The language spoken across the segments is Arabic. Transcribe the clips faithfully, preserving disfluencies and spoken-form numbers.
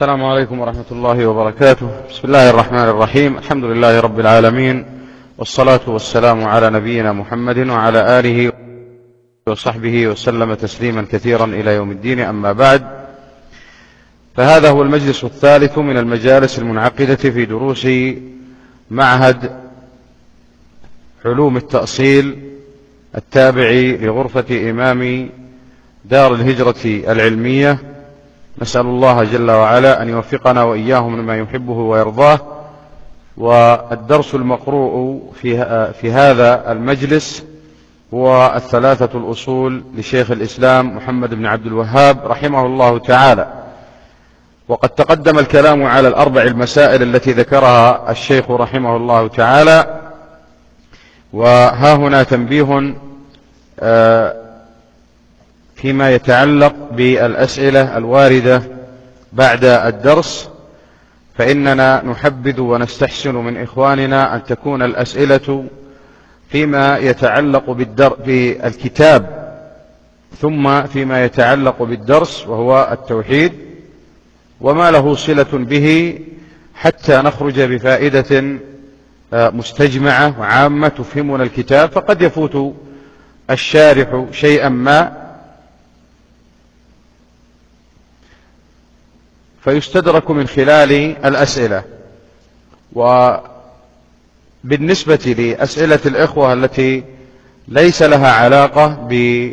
السلام عليكم ورحمة الله وبركاته. بسم الله الرحمن الرحيم. الحمد لله رب العالمين، والصلاة والسلام على نبينا محمد وعلى آله وصحبه وسلم تسليما كثيرا إلى يوم الدين. أما بعد، فهذا هو المجلس الثالث من المجالس المنعقدة في دروس معهد علوم التأصيل التابع لغرفة إمام دار الهجرة العلمية. نسأل الله جل وعلا أن يوفقنا وإياهم لما يحبه ويرضاه. والدرس المقروء في, في هذا المجلس هو الثلاثة الأصول لشيخ الإسلام محمد بن عبد الوهاب رحمه الله تعالى. وقد تقدم الكلام على الأربع المسائل التي ذكرها الشيخ رحمه الله تعالى. وها هنا تنبيه فيما يتعلق بالأسئلة الواردة بعد الدرس، فإننا نحبذ ونستحسن من إخواننا أن تكون الأسئلة فيما يتعلق بالكتاب ثم فيما يتعلق بالدرس وهو التوحيد وما له صلة به، حتى نخرج بفائدة مستجمعة وعامة تفهمنا الكتاب. فقد يفوت الشارح شيئا ما فيستدرك من خلال الأسئلة. وبالنسبة لأسئلة الإخوة التي ليس لها علاقة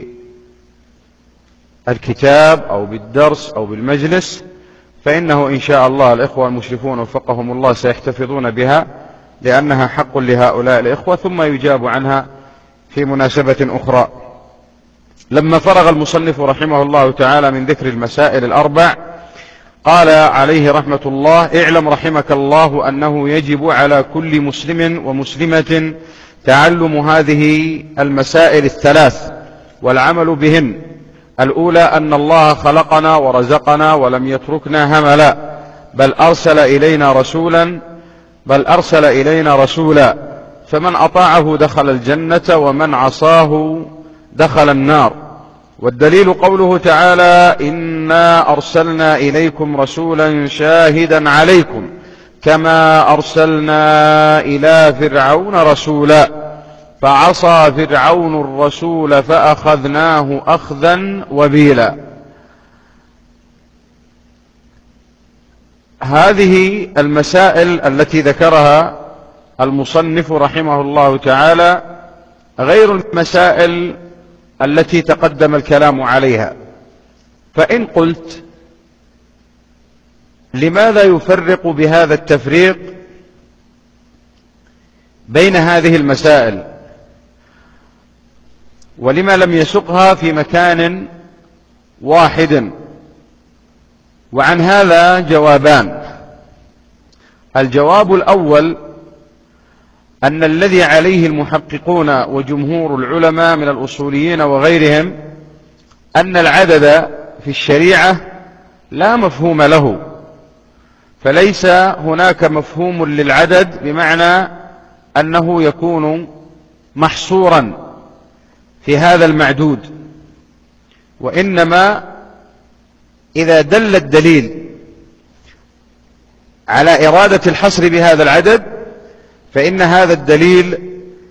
بالكتاب أو بالدرس أو بالمجلس، فإنه إن شاء الله الإخوة المشرفون وفقهم الله سيحتفظون بها، لأنها حق لهؤلاء الإخوة، ثم يجاب عنها في مناسبة أخرى. لما فرغ المصنف رحمه الله تعالى من ذكر المسائل الأربع، قال عليه رحمة الله: اعلم رحمك الله أنه يجب على كل مسلم ومسلمة تعلم هذه المسائل الثلاث والعمل بهن. الأولى أن الله خلقنا ورزقنا ولم يتركنا هملا، بل أرسل إلينا رسولا بل أرسل إلينا رسولا فمن أطاعه دخل الجنة ومن عصاه دخل النار. والدليل قوله تعالى: إنا أرسلنا إليكم رسولا شاهدا عليكم كما أرسلنا إلى فرعون رسولا فعصى فرعون الرسول فأخذناه أخذا وبيلا. هذه المسائل التي ذكرها المصنف رحمه الله تعالى غير المسائل التي تقدم الكلام عليها. فإن قلت لماذا يفرق بهذا التفريق بين هذه المسائل، ولما لم يسقها في مكان واحد؟ وعن هذا جوابان. الجواب الأول أن الذي عليه المحققون وجمهور العلماء من الأصوليين وغيرهم أن العدد في الشريعة لا مفهوم له، فليس هناك مفهوم للعدد بمعنى أنه يكون محصورا في هذا المعدود، وإنما إذا دل الدليل على إرادة الحصر بهذا العدد فإن هذا الدليل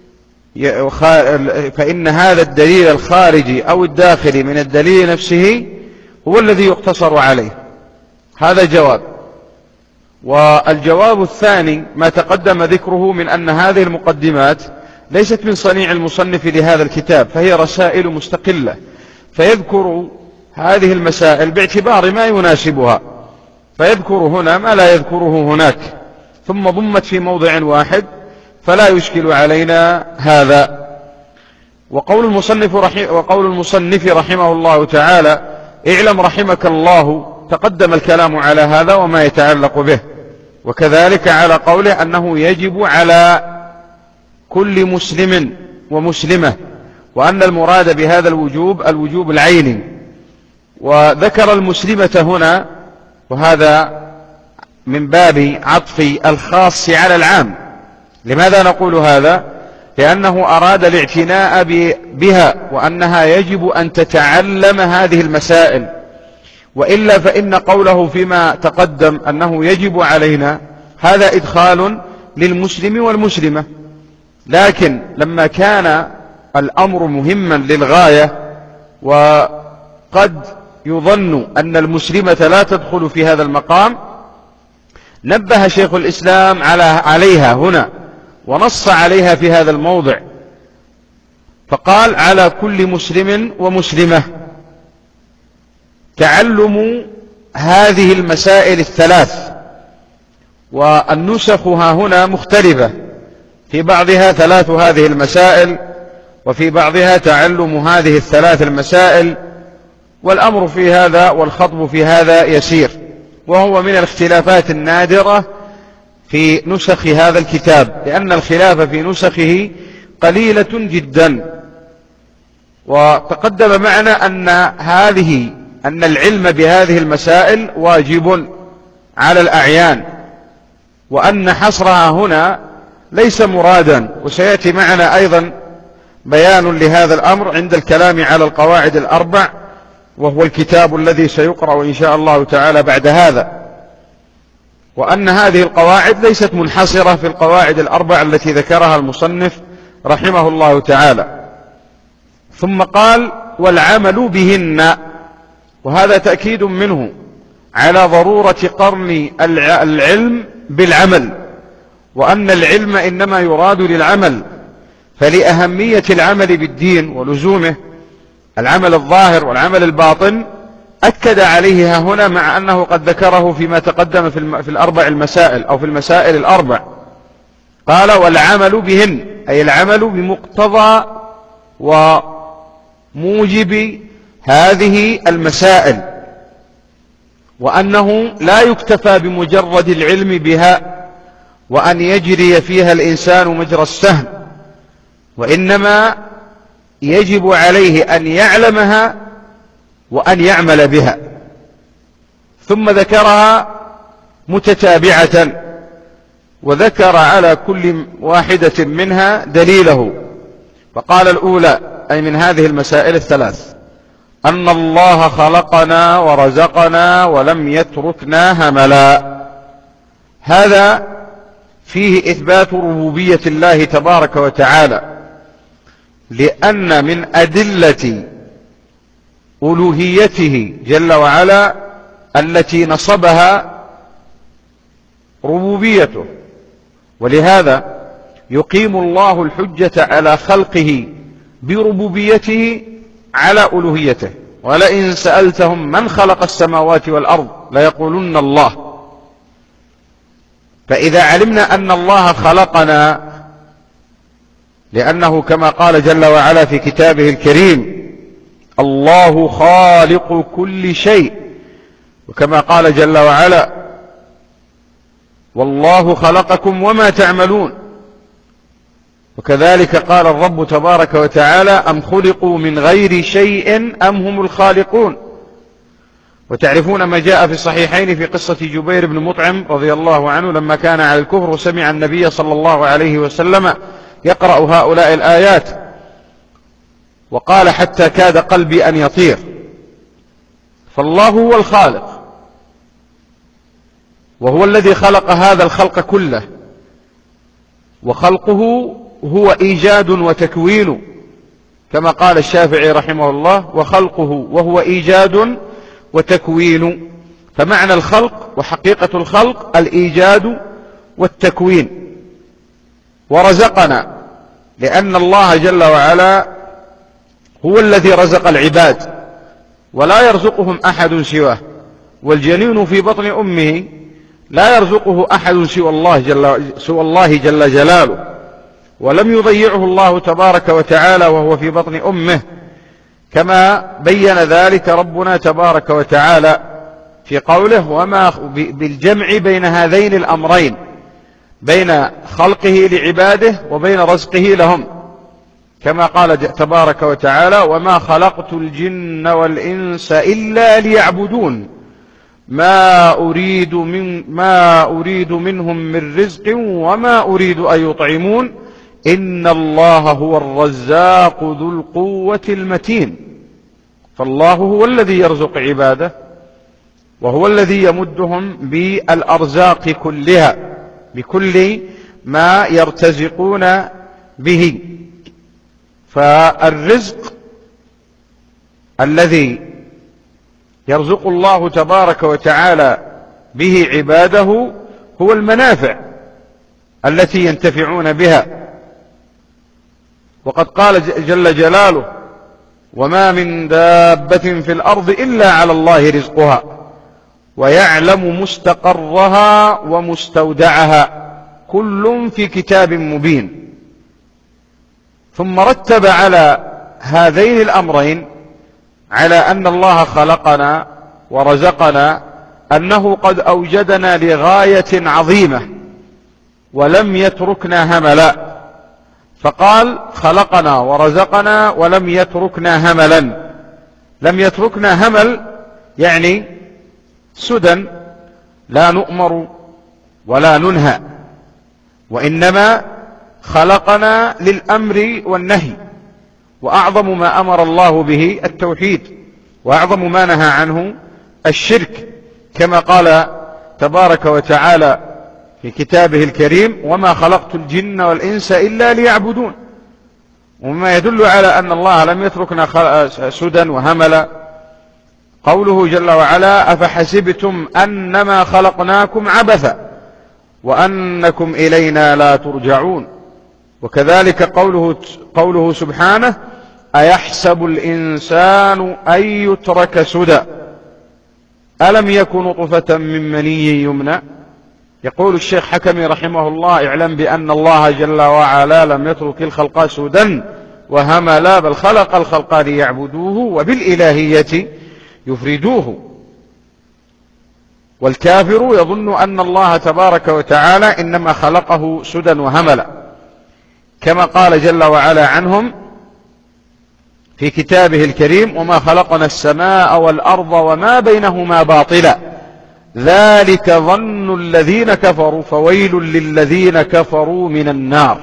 فإن هذا الدليل الخارجي أو الداخلي من الدليل نفسه هو الذي يقتصر عليه. هذا جواب. والجواب الثاني ما تقدم ذكره من أن هذه المقدمات ليست من صنيع المصنف لهذا الكتاب، فهي رسائل مستقلة، فيذكر هذه المسائل باعتبار ما يناسبها، فيذكر هنا ما لا يذكره هناك، ثم ضمت في موضع واحد، فلا يشكل علينا هذا. وقول المصنف, رحي وقول المصنف رحمه الله تعالى: اعلم رحمك الله، تقدم الكلام على هذا وما يتعلق به، وكذلك على قوله أنه يجب على كل مسلم ومسلمة، وأن المراد بهذا الوجوب الوجوب العيني. وذكر المسلمة هنا، وهذا من باب عطف الخاص على العام. لماذا نقول هذا؟ لأنه أراد الاعتناء بها، وأنها يجب أن تتعلم هذه المسائل، وإلا فإن قوله فيما تقدم أنه يجب علينا هذا إدخال للمسلم والمسلمة، لكن لما كان الأمر مهما للغاية وقد يظن أن المسلمة لا تدخل في هذا المقام، نبه شيخ الإسلام على عليها هنا ونص عليها في هذا الموضع، فقال على كل مسلم ومسلمة تعلم هذه المسائل الثلاث. والنسخ ها هنا مختلفة، في بعضها ثلاث هذه المسائل وفي بعضها تعلم هذه الثلاث المسائل، والأمر في هذا والخطب في هذا يسير، وهو من الاختلافات النادرة في نسخ هذا الكتاب، لأن الخلاف في نسخه قليلة جدا. وتقدم معنا أن هذه أن العلم بهذه المسائل واجب على الأعيان، وأن حصرها هنا ليس مرادا، وسيأتي معنا أيضا بيان لهذا الأمر عند الكلام على القواعد الأربع، وهو الكتاب الذي سيقرأ إن شاء الله تعالى بعد هذا. وأن هذه القواعد ليست منحصرة في القواعد الأربع التي ذكرها المصنف رحمه الله تعالى. ثم قال والعمل بهن، وهذا تأكيد منه على ضرورة قرن العلم بالعمل، وأن العلم إنما يراد للعمل، فلأهمية العمل بالدين ولزومه العمل الظاهر والعمل الباطن أكد عليه هنا، مع أنه قد ذكره فيما تقدم في الأربع المسائل أو في المسائل الأربع. قال والعمل بهن، أي العمل بمقتضى وموجب هذه المسائل، وأنه لا يكتفى بمجرد العلم بها وأن يجري فيها الإنسان مجرى السهم، وإنما يجب عليه أن يعلمها وأن يعمل بها. ثم ذكرها متتابعة، وذكر على كل واحدة منها دليله، فقال الأولى أي من هذه المسائل الثلاث أن الله خلقنا ورزقنا ولم يتركنا هملا. هذا فيه إثبات ربوبية الله تبارك وتعالى، لأن من أدلة ألوهيته جل وعلا التي نصبها ربوبيته، ولهذا يقيم الله الحجة على خلقه بربوبيته على ألوهيته. ولئن سألتهم من خلق السماوات والأرض ليقولن الله. فإذا علمنا أن الله خلقنا، لأنه كما قال جل وعلا في كتابه الكريم الله خالق كل شيء، وكما قال جل وعلا والله خلقكم وما تعملون، وكذلك قال الرب تبارك وتعالى أم خلقوا من غير شيء أم هم الخالقون. وتعرفون ما جاء في الصحيحين في قصة جبير بن مطعم رضي الله عنه لما كان على الكفر وسمع النبي صلى الله عليه وسلم يقرأ هؤلاء الآيات، وقال حتى كاد قلبي أن يطير. فالله هو الخالق، وهو الذي خلق هذا الخلق كله، وخلقه هو إيجاد وتكوين، كما قال الشافعي رحمه الله وخلقه وهو إيجاد وتكوين. فمعنى الخلق وحقيقة الخلق الإيجاد والتكوين. ورزقنا، لأن الله جل وعلا هو الذي رزق العباد ولا يرزقهم أحد سواه، والجنين في بطن أمه لا يرزقه أحد سوى الله جل, سوى الله جل جلاله، ولم يضيعه الله تبارك وتعالى وهو في بطن أمه، كما بين ذلك ربنا تبارك وتعالى في قوله وما بالجمع بين هذين الأمرين، بين خلقه لعباده وبين رزقه لهم، كما قال تبارك وتعالى وما خلقت الجن والإنس إلا ليعبدون ما أريد, من ما أريد منهم من رزق وما أريد أن يطعمون إن الله هو الرزاق ذو القوة المتين. فالله هو الذي يرزق عباده وهو الذي يمدهم بالأرزاق كلها، بكل ما يرتزقون به. فالرزق الذي يرزق الله تبارك وتعالى به عباده هو المنافع التي ينتفعون بها. وقد قال جل جلاله: وما من دابة في الأرض إلا على الله رزقها ويعلم مستقرها ومستودعها كل في كتاب مبين. ثم رتب على هذين الأمرين، على أن الله خلقنا ورزقنا، أنه قد أوجدنا لغاية عظيمة ولم يتركنا هملا. فقال: خلقنا ورزقنا ولم يتركنا هملا. لم يتركنا همل يعني سدى لا نؤمر ولا ننهى، وإنما خلقنا للأمر والنهي. وأعظم ما أمر الله به التوحيد، وأعظم ما نهى عنه الشرك، كما قال تبارك وتعالى في كتابه الكريم: وما خلقت الجن والإنس إلا ليعبدون. ومما يدل على أن الله لم يتركنا سدى وهملا قوله جل وعلا: أفحسبتم أنما خلقناكم عبثا وأنكم إلينا لا ترجعون. وكذلك قوله, قوله سبحانه: أيحسب الإنسان أن يترك سدى ألم يكن نطفة من مني يمنى. يقول الشيخ حكمي رحمه الله: اعلم بأن الله جل وعلا لم يترك الخلق سدى وهملا، بل خلق الخلق ليعبدوه وبالإلهية يفردوه. والكافر يظن أن الله تبارك وتعالى إنما خلقه سدى وهملا، كما قال جل وعلا عنهم في كتابه الكريم: وما خلقنا السماء والأرض وما بينهما باطلا ذلك ظن الذين كفروا فويل للذين كفروا من النار.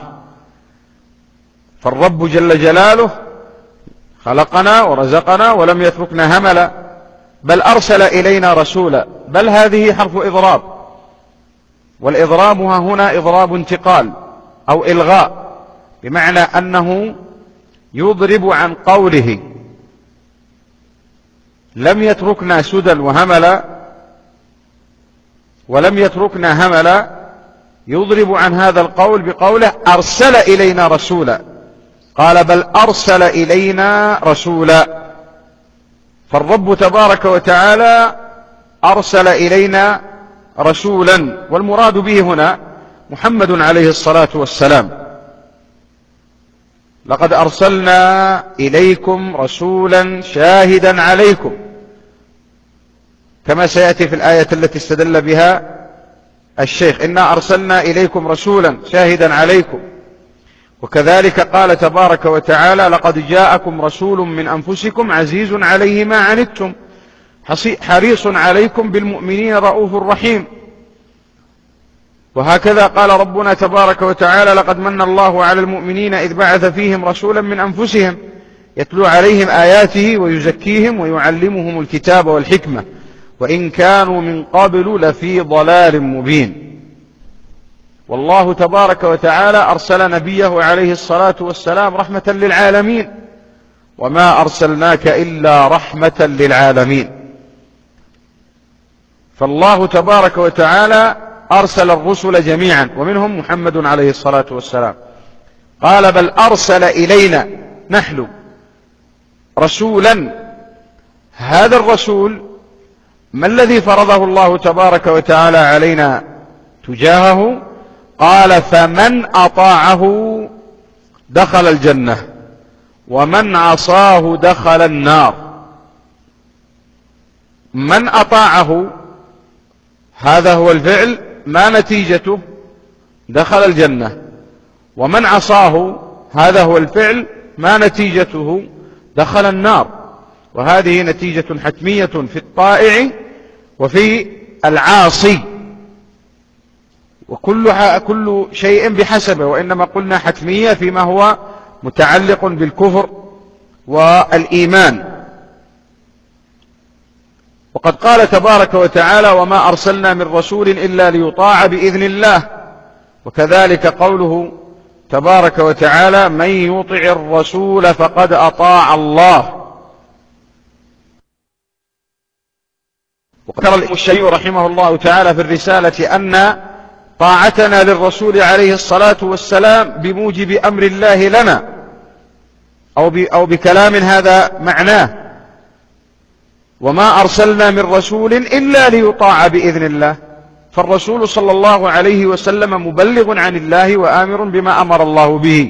فالرب جل جلاله خلقنا ورزقنا ولم يتركنا هملا، بل أرسل إلينا رسولا. بل هذه حرف إضراب، والإضراب هنا إضراب انتقال أو إلغاء، بمعنى أنه يضرب عن قوله لم يتركنا سدى وهملا ولم يتركنا هملا، يضرب عن هذا القول بقوله: أرسل إلينا رسولا. قال: بل أرسل إلينا رسولا. فالرب تبارك وتعالى أرسل إلينا رسولا، والمراد به هنا محمد عليه الصلاة والسلام. لقد أرسلنا إليكم رسولا شاهدا عليكم، كما سيأتي في الآية التي استدل بها الشيخ: إنا أرسلنا إليكم رسولا شاهدا عليكم. وكذلك قال تبارك وتعالى: لقد جاءكم رسول من أنفسكم عزيز عليه ما عنتم حريص عليكم بالمؤمنين رؤوف رحيم. وهكذا قال ربنا تبارك وتعالى: لقد من الله على المؤمنين إذ بعث فيهم رسولا من أنفسهم يتلو عليهم آياته ويزكيهم ويعلمهم الكتاب والحكمة وإن كانوا من قبل لفي ضلال مبين. والله تبارك وتعالى أرسل نبيه عليه الصلاة والسلام رحمة للعالمين: وما أرسلناك إلا رحمة للعالمين. فالله تبارك وتعالى أرسل الرسل جميعا، ومنهم محمد عليه الصلاة والسلام. قال: بل أرسل إلينا نحن رسولا. هذا الرسول ما الذي فرضه الله تبارك وتعالى علينا تجاهه؟ قال: فمن أطاعه دخل الجنة ومن عصاه دخل النار. من أطاعه هذا هو الفعل، ما نتيجته؟ دخل الجنة. ومن عصاه هذا هو الفعل، ما نتيجته؟ دخل النار. وهذه نتيجة حتمية في الطائع وفي العاصي، وكل كل شيء بحسبه، وإنما قلنا حتمية فيما هو متعلق بالكفر والإيمان. وقد قال تبارك وتعالى: وما أرسلنا من رسول إلا ليطاع بإذن الله. وكذلك قوله تبارك وتعالى: من يطع الرسول فقد أطاع الله. وذكر الشيخ رحمه الله تعالى في الرسالة أن طاعتنا للرسول عليه الصلاة والسلام بموجب أمر الله لنا، أو أو بكلام هذا معناه: وما أرسلنا من رسول إلا ليطاع بإذن الله. فالرسول صلى الله عليه وسلم مبلغ عن الله وآمر بما أمر الله به.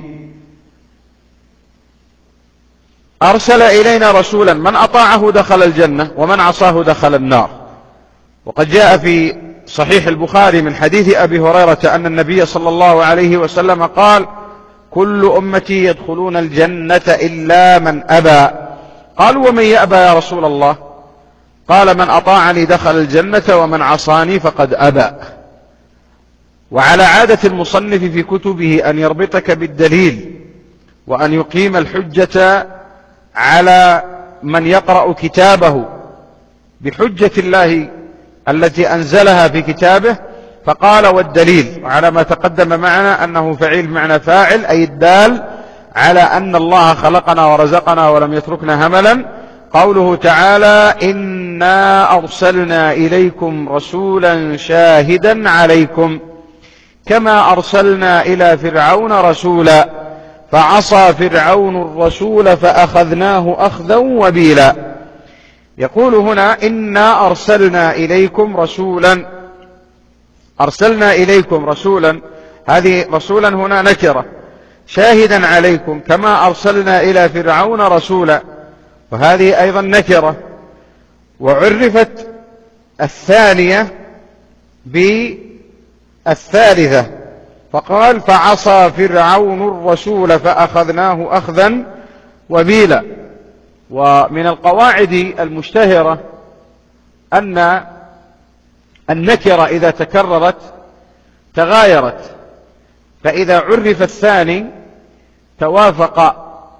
أرسل إلينا رسولا من أطاعه دخل الجنة ومن عصاه دخل النار. وقد جاء في صحيح البخاري من حديث أبي هريرة أن النبي صلى الله عليه وسلم قال: كل أمتي يدخلون الجنة إلا من أبى. قالوا: ومن يأبى يا رسول الله؟ قال: من أطاعني دخل الجنة ومن عصاني فقد أبى. وعلى عادة المصنف في كتبه أن يربطك بالدليل وأن يقيم الحجة على من يقرأ كتابه بحجة الله التي أنزلها في كتابه، فقال: والدليل. وعلى ما تقدم معنا أنه فعيل معنى فاعل، أي الدال على أن الله خلقنا ورزقنا ولم يتركنا هملا. قوله تعالى: إنا أرسلنا إليكم رسولا شاهدا عليكم كما أرسلنا إلى فرعون رسولا فعصى فرعون الرسول فأخذناه أخذا وبيلا. يقول هنا: إنا أرسلنا إليكم رسولا. أرسلنا إليكم رسولا، هذه رسولا هنا نكرة، شاهدا عليكم كما أرسلنا إلى فرعون رسولا، وهذه أيضا نكرة. وعرفت الثانية بالثالثة، فقال: فعصى فرعون الرسول فأخذناه أخذا وبيلا. ومن القواعد المشتهرة أن النكرة إذا تكررت تغايرت، فإذا عرف الثاني توافق.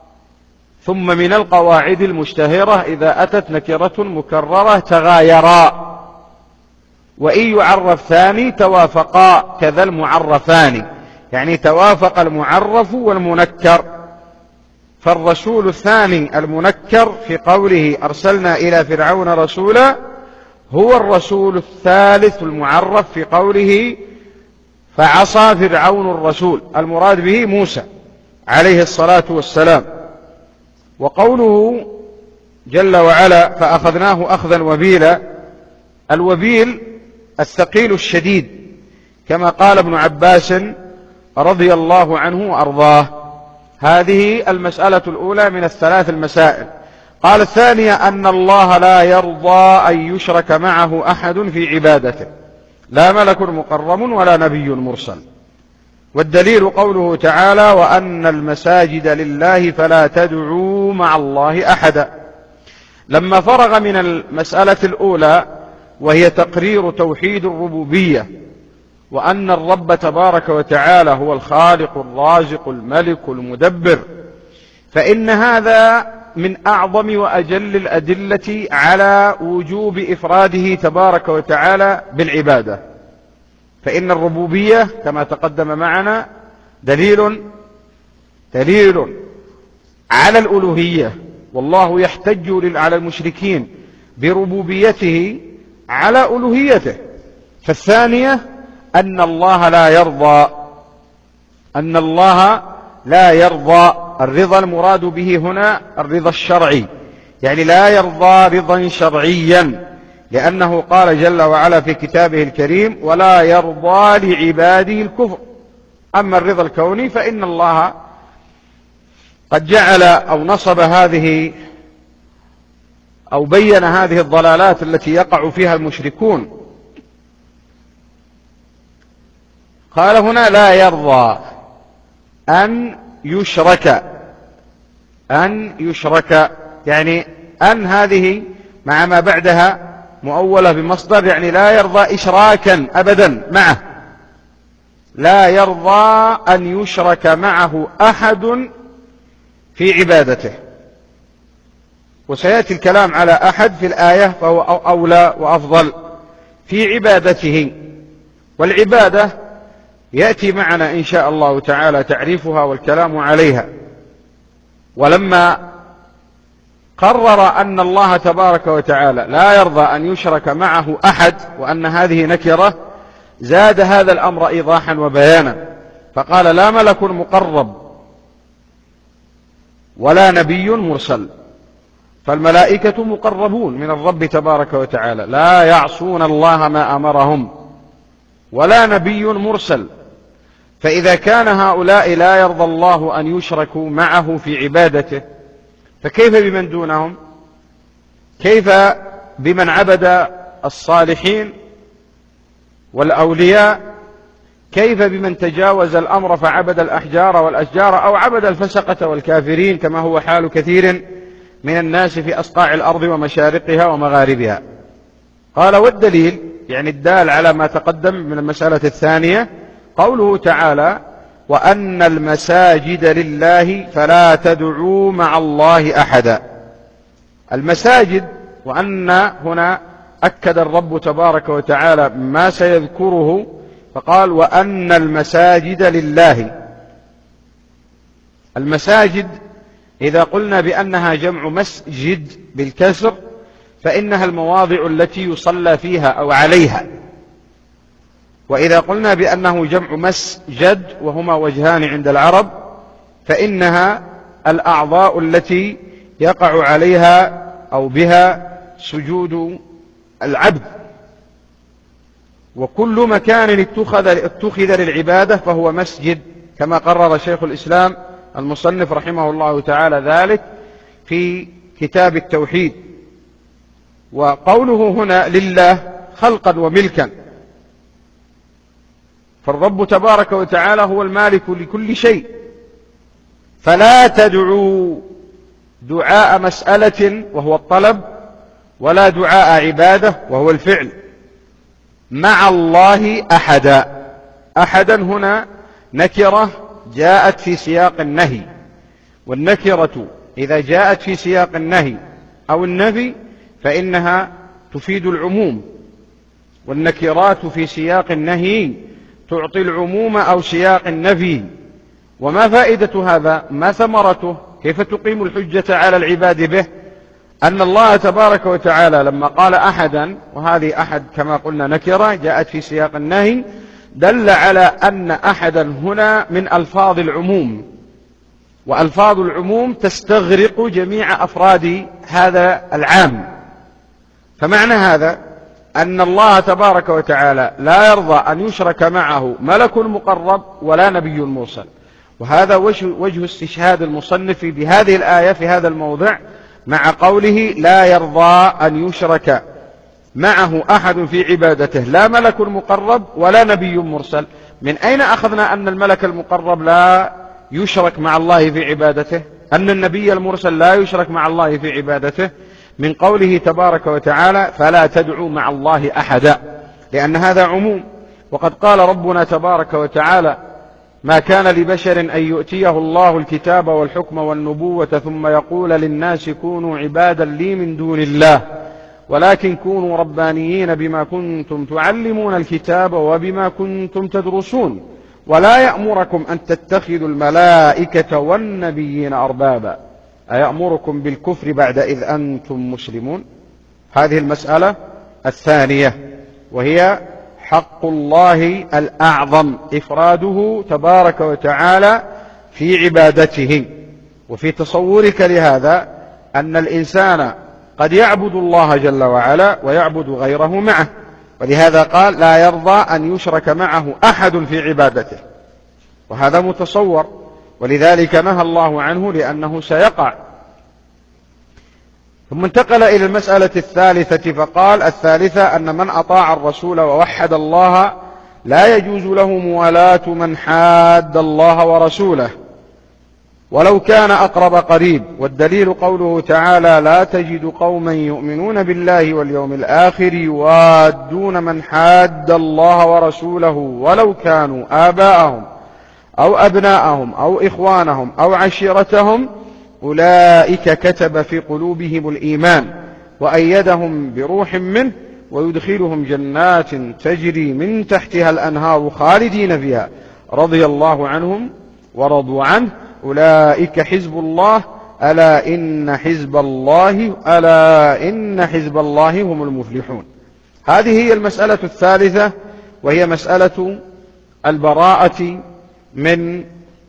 ثم من القواعد المشتهرة إذا أتت نكرة مكررة تغايرا، وإن يعرف ثاني توافقا، كذا المعرفان، يعني توافق المعرف والمنكر. فالرسول الثاني المنكر في قوله أرسلنا إلى فرعون رسولا هو الرسول الثالث المعرف في قوله فعصى فرعون الرسول، المراد به موسى عليه الصلاة والسلام. وقوله جل وعلا فأخذناه أخذا وبيلا، الوبيل الثقيل الشديد، كما قال ابن عباس رضي الله عنه وأرضاه. هذه المسألة الأولى من الثلاث المسائل. قال الثانية: أن الله لا يرضى أن يشرك معه أحد في عبادته، لا ملك مقرب ولا نبي مرسل. والدليل قوله تعالى: وأن المساجد لله فلا تدعوا مع الله أحدا. لما فرغ من المسألة الأولى وهي تقرير توحيد الربوبية، وأن الرب تبارك وتعالى هو الخالق الرازق الملك المدبر، فإن هذا من أعظم وأجل الأدلة على وجوب إفراده تبارك وتعالى بالعبادة. فإن الربوبية كما تقدم معنا دليل دليل على الألوهية، والله يحتج على المشركين بربوبيته على ألوهيته. فالثانية أن الله لا يرضى أن الله لا يرضى الرضا المراد به هنا الرضا الشرعي، يعني لا يرضى رضا شرعيا، لأنه قال جل وعلا في كتابه الكريم: ولا يرضى لعباده الكفر. أما الرضا الكوني فإن الله قد جعل أو نصب هذه أو بين هذه الضلالات التي يقع فيها المشركون. قال هنا: لا يرضى أن يشرك أن يشرك يعني أن هذه مع ما بعدها مؤولة بمصدر، يعني لا يرضى إشراكا أبدا معه، لا يرضى أن يشرك معه أحد في عبادته. وسيأتي الكلام على أحد في الآية فهو أولى وأفضل في عبادته. والعبادة يأتي معنا إن شاء الله تعالى تعريفها والكلام عليها. ولما قرر أن الله تبارك وتعالى لا يرضى أن يشرك معه أحد وأن هذه نكرة، زاد هذا الأمر إيضاحا وبيانا، فقال لا ملك مقرب ولا نبي مرسل، فالملائكة مقربون من الرب تبارك وتعالى لا يعصون الله ما أمرهم، ولا نبي مرسل. فإذا كان هؤلاء لا يرضى الله أن يشركوا معه في عبادته، فكيف بمن دونهم؟ كيف بمن عبد الصالحين والأولياء؟ كيف بمن تجاوز الأمر فعبد الأحجار والأشجار أو عبد الفسقة والكافرين كما هو حال كثير من الناس في أصقاع الأرض ومشارقها ومغاربها؟ قال والدليل، يعني الدال على ما تقدم من المسألة الثانية، قوله تعالى وأن المساجد لله فلا تدعوا مع الله أحدا. المساجد، وأن هنا أكد الرب تبارك وتعالى ما سيذكره فقال وأن المساجد لله. المساجد إذا قلنا بأنها جمع مسجد بالكسر فإنها المواضع التي يصلى فيها أو عليها، وإذا قلنا بأنه جمع مسجد وهما وجهان عند العرب فإنها الأعضاء التي يقع عليها أو بها سجود العبد. وكل مكان اتخذ, اتخذ للعبادة فهو مسجد، كما قرر شيخ الإسلام المصنف رحمه الله تعالى ذلك في كتاب التوحيد. وقوله هنا لله خلقا وملكا، فالرب تبارك وتعالى هو المالك لكل شيء، فلا تدعوا دعاء مسألة وهو الطلب، ولا دعاء عبادة وهو الفعل، مع الله أحدا. أحدا هنا نكرة جاءت في سياق النهي، والنكرة إذا جاءت في سياق النهي أو النفي فإنها تفيد العموم، والنكرات في سياق النهي تعطي العموم أو سياق النفي. وما فائدة هذا؟ ما ثمرته؟ كيف تقيم الحجة على العباد به؟ أن الله تبارك وتعالى لما قال أحدا، وهذه أحد كما قلنا نكرة جاءت في سياق النهي، دل على أن أحدا هنا من ألفاظ العموم، وألفاظ العموم تستغرق جميع أفراد هذا العام. فمعنى هذا أن الله تبارك وتعالى لا يرضى أن يشرك معه ملك مقرب ولا نبي مرسل. وهذا وجه استشهاد المصنف بهذه الآية في هذا الموضع مع قوله لا يرضى أن يشرك معه أحد في عبادته، لا ملك مقرب ولا نبي مرسل. من أين أخذنا أن الملك المقرب لا يشرك مع الله في عبادته، أن النبي المرسل لا يشرك مع الله في عبادته؟ من قوله تبارك وتعالى فلا تدعوا مع الله أحدا، لأن هذا عموم. وقد قال ربنا تبارك وتعالى ما كان لبشر أن يؤتيه الله الكتاب والحكم والنبوة ثم يقول للناس كونوا عبادا لي من دون الله ولكن كونوا ربانيين بما كنتم تعلمون الكتاب وبما كنتم تدرسون ولا يأمركم أن تتخذوا الملائكة والنبيين أربابا أيأمركم بالكفر بعد إذ أنتم مسلمون. هذه المسألة الثانية، وهي حق الله الأعظم إفراده تبارك وتعالى في عبادته. وفي تصورك لهذا أن الإنسان قد يعبد الله جل وعلا ويعبد غيره معه، ولهذا قال لا يرضى أن يشرك معه أحد في عبادته، وهذا متصور، ولذلك نهى الله عنه لأنه سيقع. ثم انتقل إلى المسألة الثالثة فقال الثالثة أن من أطاع الرسول ووحد الله لا يجوز له موالاة من حاد الله ورسوله ولو كان أقرب قريب. والدليل قوله تعالى لا تجد قوما يؤمنون بالله واليوم الآخر يوادون من حاد الله ورسوله ولو كانوا آباءهم أو أبناءهم أو إخوانهم أو عشيرتهم أولئك كتب في قلوبهم الإيمان وأيدهم بروح منه ويدخلهم جنات تجري من تحتها الأنهار خالدين فيها رضي الله عنهم ورضوا عنه أولئك حزب الله ألا إن حزب الله ألا إن حزب الله هم المفلحون. هذه هي المسألة الثالثة، وهي مسألة البراءة من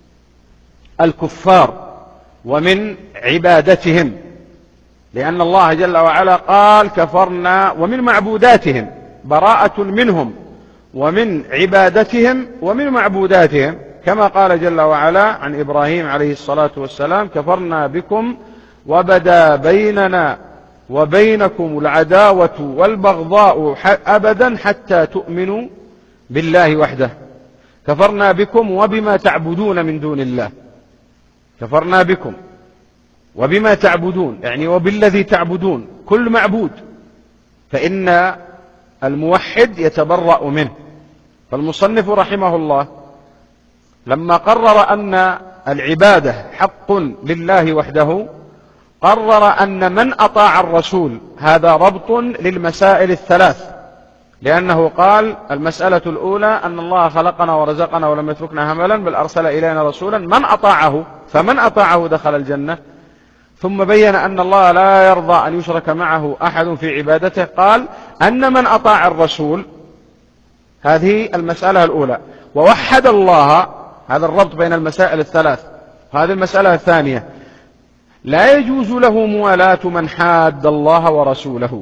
الكفار ومن عبادتهم، لأن الله جل وعلا قال كفرنا، ومن معبوداتهم، براءة منهم ومن عبادتهم ومن معبوداتهم، كما قال جل وعلا عن إبراهيم عليه الصلاة والسلام كفرنا بكم وبدا بيننا وبينكم العداوة والبغضاء أبدا حتى تؤمنوا بالله وحده. كفرنا بكم وبما تعبدون من دون الله، كفرنا بكم وبما تعبدون يعني وبالذي تعبدون، كل معبود فإن الموحد يتبرأ منه. فالمصنف رحمه الله لما قرر أن العبادة حق لله وحده قرر أن من أطاع الرسول، هذا ربط للمسائل الثلاث، لأنه قال المسألة الأولى أن الله خلقنا ورزقنا ولم يتركنا هملا بل أرسل إلينا رسولا من أطاعه، فمن أطاعه دخل الجنة. ثم بين أن الله لا يرضى أن يشرك معه أحد في عبادته، قال أن من أطاع الرسول، هذه المسألة الأولى، ووحد الله، هذا الربط بين المسائل الثلاث. هذه المسألة الثانية، لا يجوز له موالاة من حاد الله ورسوله،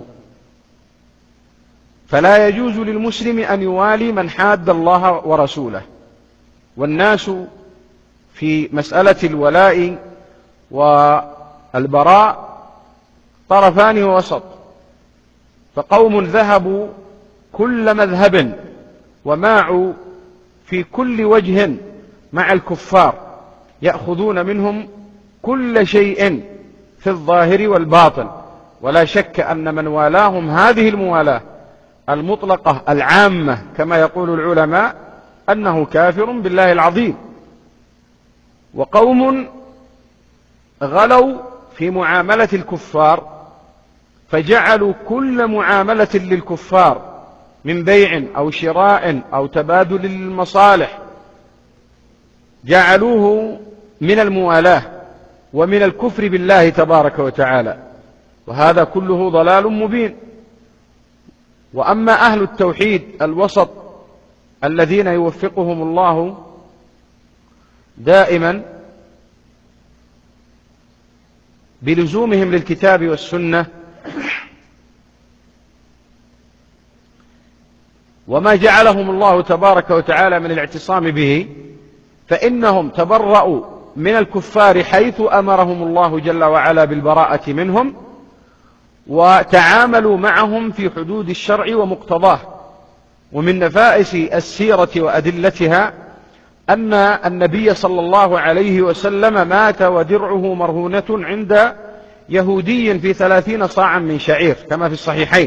فلا يجوز للمسلم أن يوالي من حاد الله ورسوله. والناس في مسألة الولاء والبراء طرفان ووسط، فقوم ذهبوا كل مذهب وماعوا في كل وجه مع الكفار، يأخذون منهم كل شيء في الظاهر والباطن، ولا شك أن من والاهم هذه الموالاة المطلقة العامة كما يقول العلماء أنه كافر بالله العظيم. وقوم غلوا في معاملة الكفار فجعلوا كل معاملة للكفار من بيع أو شراء أو تبادل للمصالح جعلوه من الموالاة ومن الكفر بالله تبارك وتعالى، وهذا كله ضلال مبين. وأما أهل التوحيد الوسط الذين يوفقهم الله دائما بلزومهم للكتاب والسنة وما جعلهم الله تبارك وتعالى من الاعتصام به، فإنهم تبرأوا من الكفار حيث أمرهم الله جل وعلا بالبراءة منهم، وتعاملوا معهم في حدود الشرع ومقتضاه. ومن نفائس السيرة وأدلتها أن النبي صلى الله عليه وسلم مات ودرعه مرهونة عند يهودي في ثلاثين صاعا من شعير كما في الصحيحين،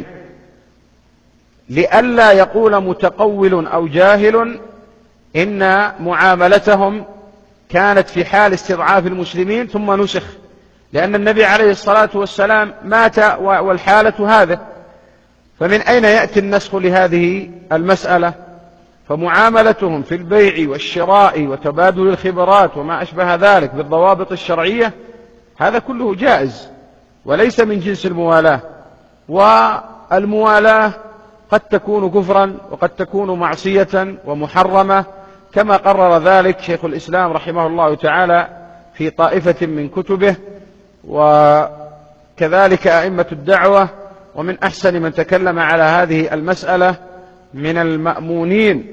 لئلا يقول متقول أو جاهل إن معاملتهم كانت في حال استضعاف المسلمين ثم نسخ، لأن النبي عليه الصلاة والسلام مات والحالة هذا، فمن أين يأتي النسخ لهذه المسألة؟ فمعاملتهم في البيع والشراء وتبادل الخبرات وما أشبه ذلك بالضوابط الشرعية هذا كله جائز وليس من جنس الموالاة. والموالاة قد تكون كفرا وقد تكون معصية ومحرمة كما قرر ذلك شيخ الإسلام رحمه الله تعالى في طائفة من كتبه، وكذلك أئمة الدعوة. ومن أحسن من تكلم على هذه المسألة من المأمونين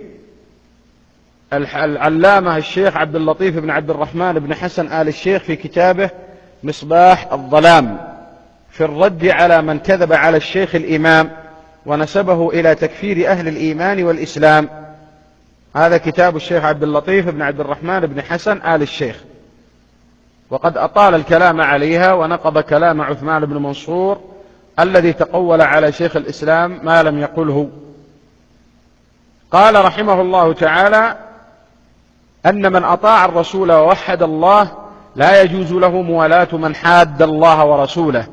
العلامة الشيخ عبد اللطيف بن عبد الرحمن بن حسن آل الشيخ في كتابه مصباح الظلام في الرد على من كذب على الشيخ الإمام ونسبه إلى تكفير أهل الإيمان والإسلام. هذا كتاب الشيخ عبد اللطيف بن عبد الرحمن بن حسن آل الشيخ، وقد أطال الكلام عليها ونقض كلام عثمان بن منصور الذي تقول على شيخ الإسلام ما لم يقله. قال رحمه الله تعالى أن من أطاع الرسول ووحد الله لا يجوز له موالاة من حاد الله ورسوله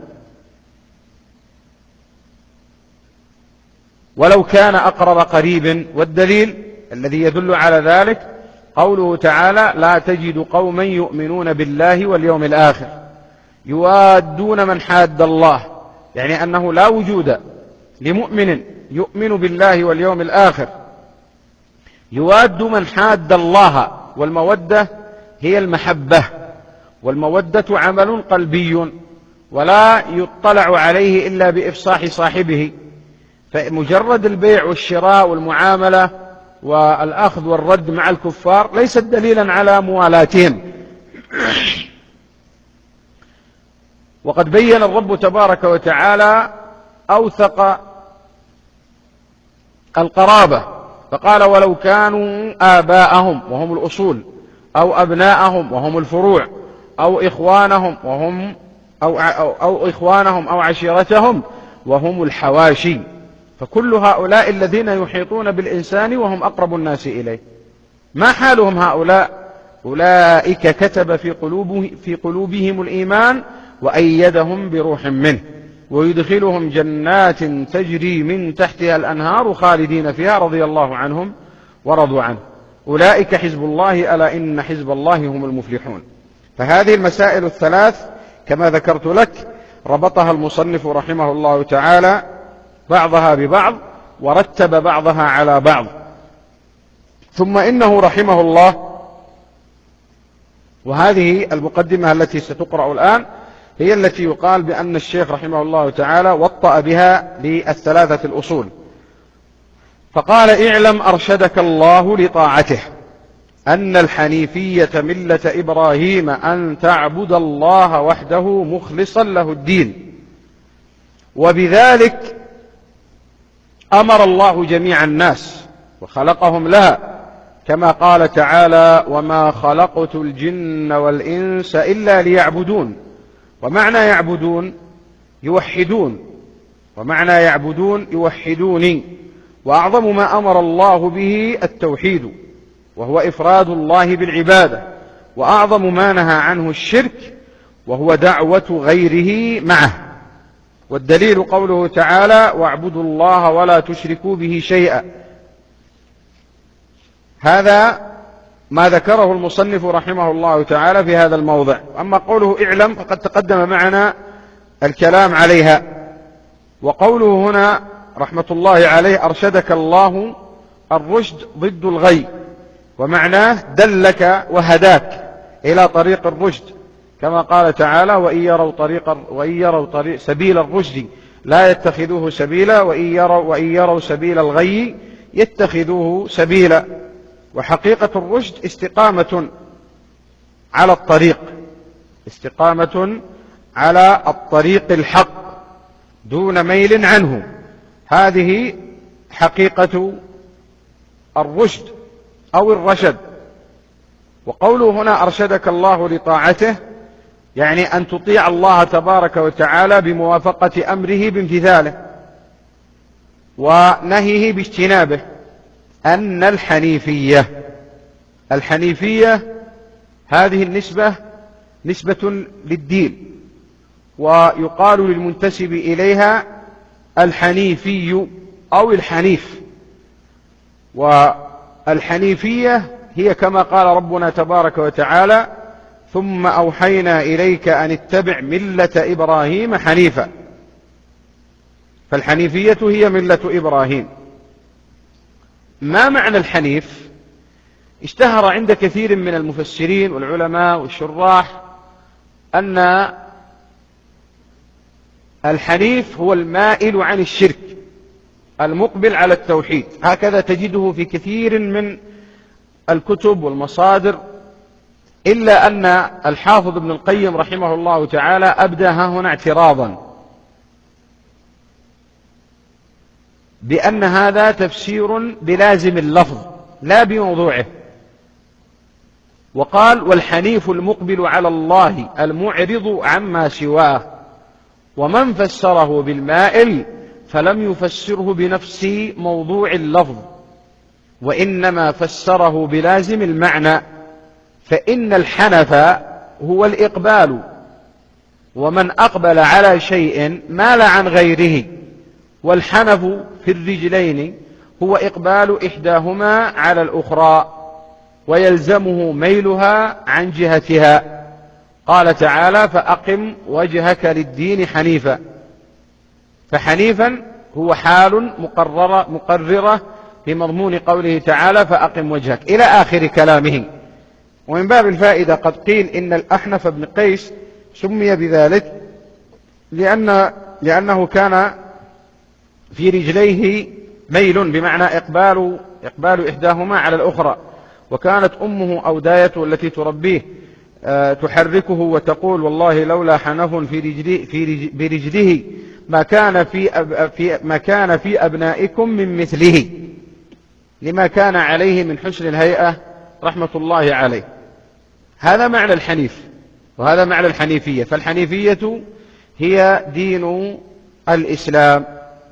ولو كان أقرب قريب. والدليل الذي يدل على ذلك قوله تعالى: لا تجد قوما يؤمنون بالله واليوم الآخر يوادون من حاد الله، يعني أنه لا وجود لمؤمن يؤمن بالله واليوم الآخر يواد من حاد الله. والمودة هي المحبة، والمودة عمل قلبي ولا يطلع عليه إلا بإفصاح صاحبه، فمجرد البيع والشراء والمعاملة والأخذ والرد مع الكفار ليس دليلا على موالاتهم. وقد بين الرب تبارك وتعالى أوثق القرابة فقال: ولو كانوا آباءهم وهم الأصول، أو أبناءهم وهم الفروع، أو إخوانهم وهم أو, أو, أو إخوانهم أو عشيرتهم وهم الحواشي. فكل هؤلاء الذين يحيطون بالإنسان وهم أقرب الناس إليه. ما حالهم هؤلاء؟ أولئك كتب في, قلوبه في قلوبهم الإيمان وأيدهم بروح منه ويدخلهم جنات تجري من تحتها الأنهار خالدين فيها رضي الله عنهم ورضوا عنه. أولئك حزب الله ألا إن حزب الله هم المفلحون. فهذه المسائل الثلاث كما ذكرت لك ربطها المصنف رحمه الله تعالى بعضها ببعض ورتب بعضها على بعض. ثم إنه رحمه الله، وهذه المقدمة التي ستقرأ الآن هي التي يقال بأن الشيخ رحمه الله تعالى وطأ بها للثلاثة الأصول، فقال: اعلم أرشدك الله لطاعته أن الحنيفية ملة إبراهيم أن تعبد الله وحده مخلصا له الدين، وبذلك أمر الله جميع الناس وخلقهم لها، كما قال تعالى: وما خلقت الجن والإنس إلا ليعبدون. ومعنى يعبدون يوحدون، ومعنى يعبدون يوحدوني. وأعظم ما أمر الله به التوحيد وهو إفراد الله بالعبادة، وأعظم ما نهى عنه الشرك وهو دعوة غيره معه. والدليل قوله تعالى: واعبدوا الله ولا تشركوا به شيئا. هذا ما ذكره المصنف رحمه الله تعالى في هذا الموضع. أما قوله اعلم فقد تقدم معنا الكلام عليها. وقوله هنا رحمة الله عليه: أرشدك الله، الرشد ضد الغي، ومعناه دلك وهداك إلى طريق الرشد، كما قال تعالى: وإن يروا, طريق وإن يروا طريق سبيل الرشد لا يتخذوه سبيلا وإن يروا, وإن يروا سبيل الغي يتخذوه سبيلا. وحقيقة الرشد استقامة على الطريق، استقامة على الطريق الحق دون ميل عنه. هذه حقيقة الرشد أو الرشد. وقوله هنا أرشدك الله لطاعته يعني أن تطيع الله تبارك وتعالى بموافقة أمره بامتثاله ونهيه باجتنابه. أن الحنيفية، الحنيفية هذه النسبة نسبة للدين، ويقال للمنتسب إليها الحنيفي أو الحنيف. والحنيفية هي كما قال ربنا تبارك وتعالى: ثم أوحينا إليك أن اتبع ملة إبراهيم حنيفا. فالحنيفية هي ملة إبراهيم. ما معنى الحنيف؟ اشتهر عند كثير من المفسرين والعلماء والشراح أن الحنيف هو المائل عن الشرك المقبل على التوحيد. هكذا تجده في كثير من الكتب والمصادر، إلا أن الحافظ ابن القيم رحمه الله تعالى أبدى هنا اعتراضا بأن هذا تفسير بلازم اللفظ لا بموضوعه، وقال: والحنيف المقبل على الله المعرض عما سواه. ومن فسره بالمائل فلم يفسره بنفس موضوع اللفظ، وإنما فسره بلازم المعنى. فإن الحنف هو الإقبال، ومن أقبل على شيء مال عن غيره. والحنف في الرجلين هو إقبال إحداهما على الأخرى ويلزمه ميلها عن جهتها. قال تعالى: فأقم وجهك للدين حنيفا. فحنيفا هو حال مقررة, مقررة بمضمون قوله تعالى: فأقم وجهك، إلى آخر كلامه. ومن باب الفائدة قد قيل إن الأحنف بن قيس سمي بذلك لأن لأنه كان في رجليه ميل، بمعنى إقبال, إقبال إحداهما على الأخرى. وكانت أمه أودايته التي تربيه تحركه وتقول: والله لولا حنف في رجلي في رجل برجله ما كان في, أب في ما كان في أبنائكم من مثله، لما كان عليه من حسن الهيئة رحمة الله عليه. هذا معنى الحنيف، وهذا معنى الحنيفية. فالحنيفية هي دين الإسلام.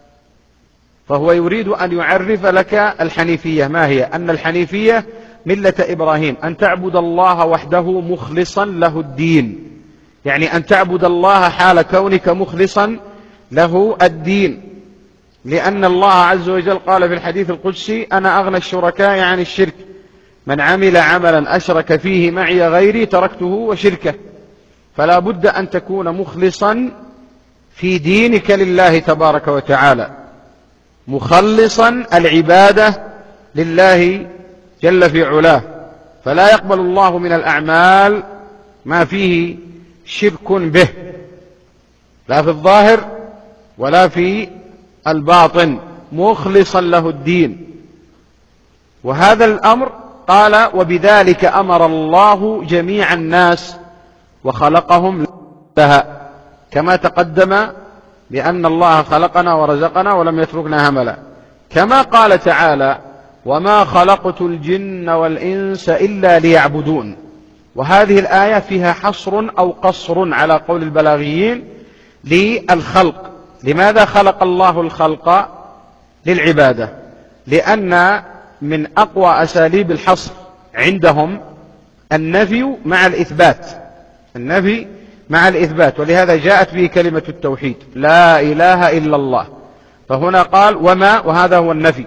فهو يريد أن يعرف لك الحنيفية ما هي. أن الحنيفية ملة إبراهيم، أن تعبد الله وحده مخلصا له الدين، يعني أن تعبد الله حال كونك مخلصا له الدين. لأن الله عز وجل قال في الحديث القدسي: أنا أغنى الشركاء عن الشرك، من عمل عملا أشرك فيه معي غيري تركته وشركه. فلا بد أن تكون مخلصا في دينك لله تبارك وتعالى، مخلصا العبادة لله جل في علاه. فلا يقبل الله من الأعمال ما فيه شرك به، لا في الظاهر ولا في الباطن، مخلصا له الدين. وهذا الأمر قال: وبذلك أمر الله جميع الناس وخلقهم لها، كما تقدم بأن الله خلقنا ورزقنا ولم يتركنا هملا. كما قال تعالى: وما خلقت الجن والإنس إلا ليعبدون. وهذه الآية فيها حصر أو قصر على قول البلاغيين للخلق. لماذا خلق الله الخلق؟ للعبادة. لأن من أقوى أساليب الحصر عندهم النفي مع الإثبات، النفي مع الإثبات. ولهذا جاءت به كلمة التوحيد: لا إله إلا الله. فهنا قال وما، وهذا هو النفي.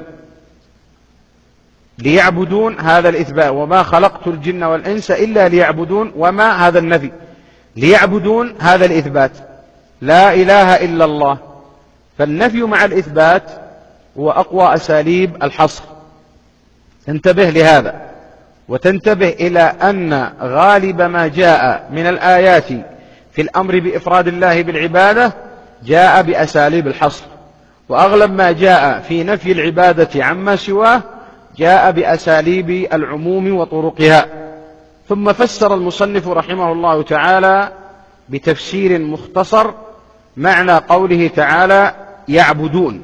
ليعبدون هذا الإثبات، وما خلقت الجن والإنس إلا ليعبدون، وما هذا النفي، ليعبدون هذا الإثبات. لا إله إلا الله. فالنفي مع الإثبات هو أقوى أساليب الحصر. انتبه لهذا، وتنتبه إلى أن غالب ما جاء من الآيات في الأمر بإفراد الله بالعبادة جاء بأساليب الحصر، وأغلب ما جاء في نفي العبادة عما سواه جاء بأساليب العموم وطرقها. ثم فسر المصنف رحمه الله تعالى بتفسير مختصر معنى قوله تعالى: يعبدون.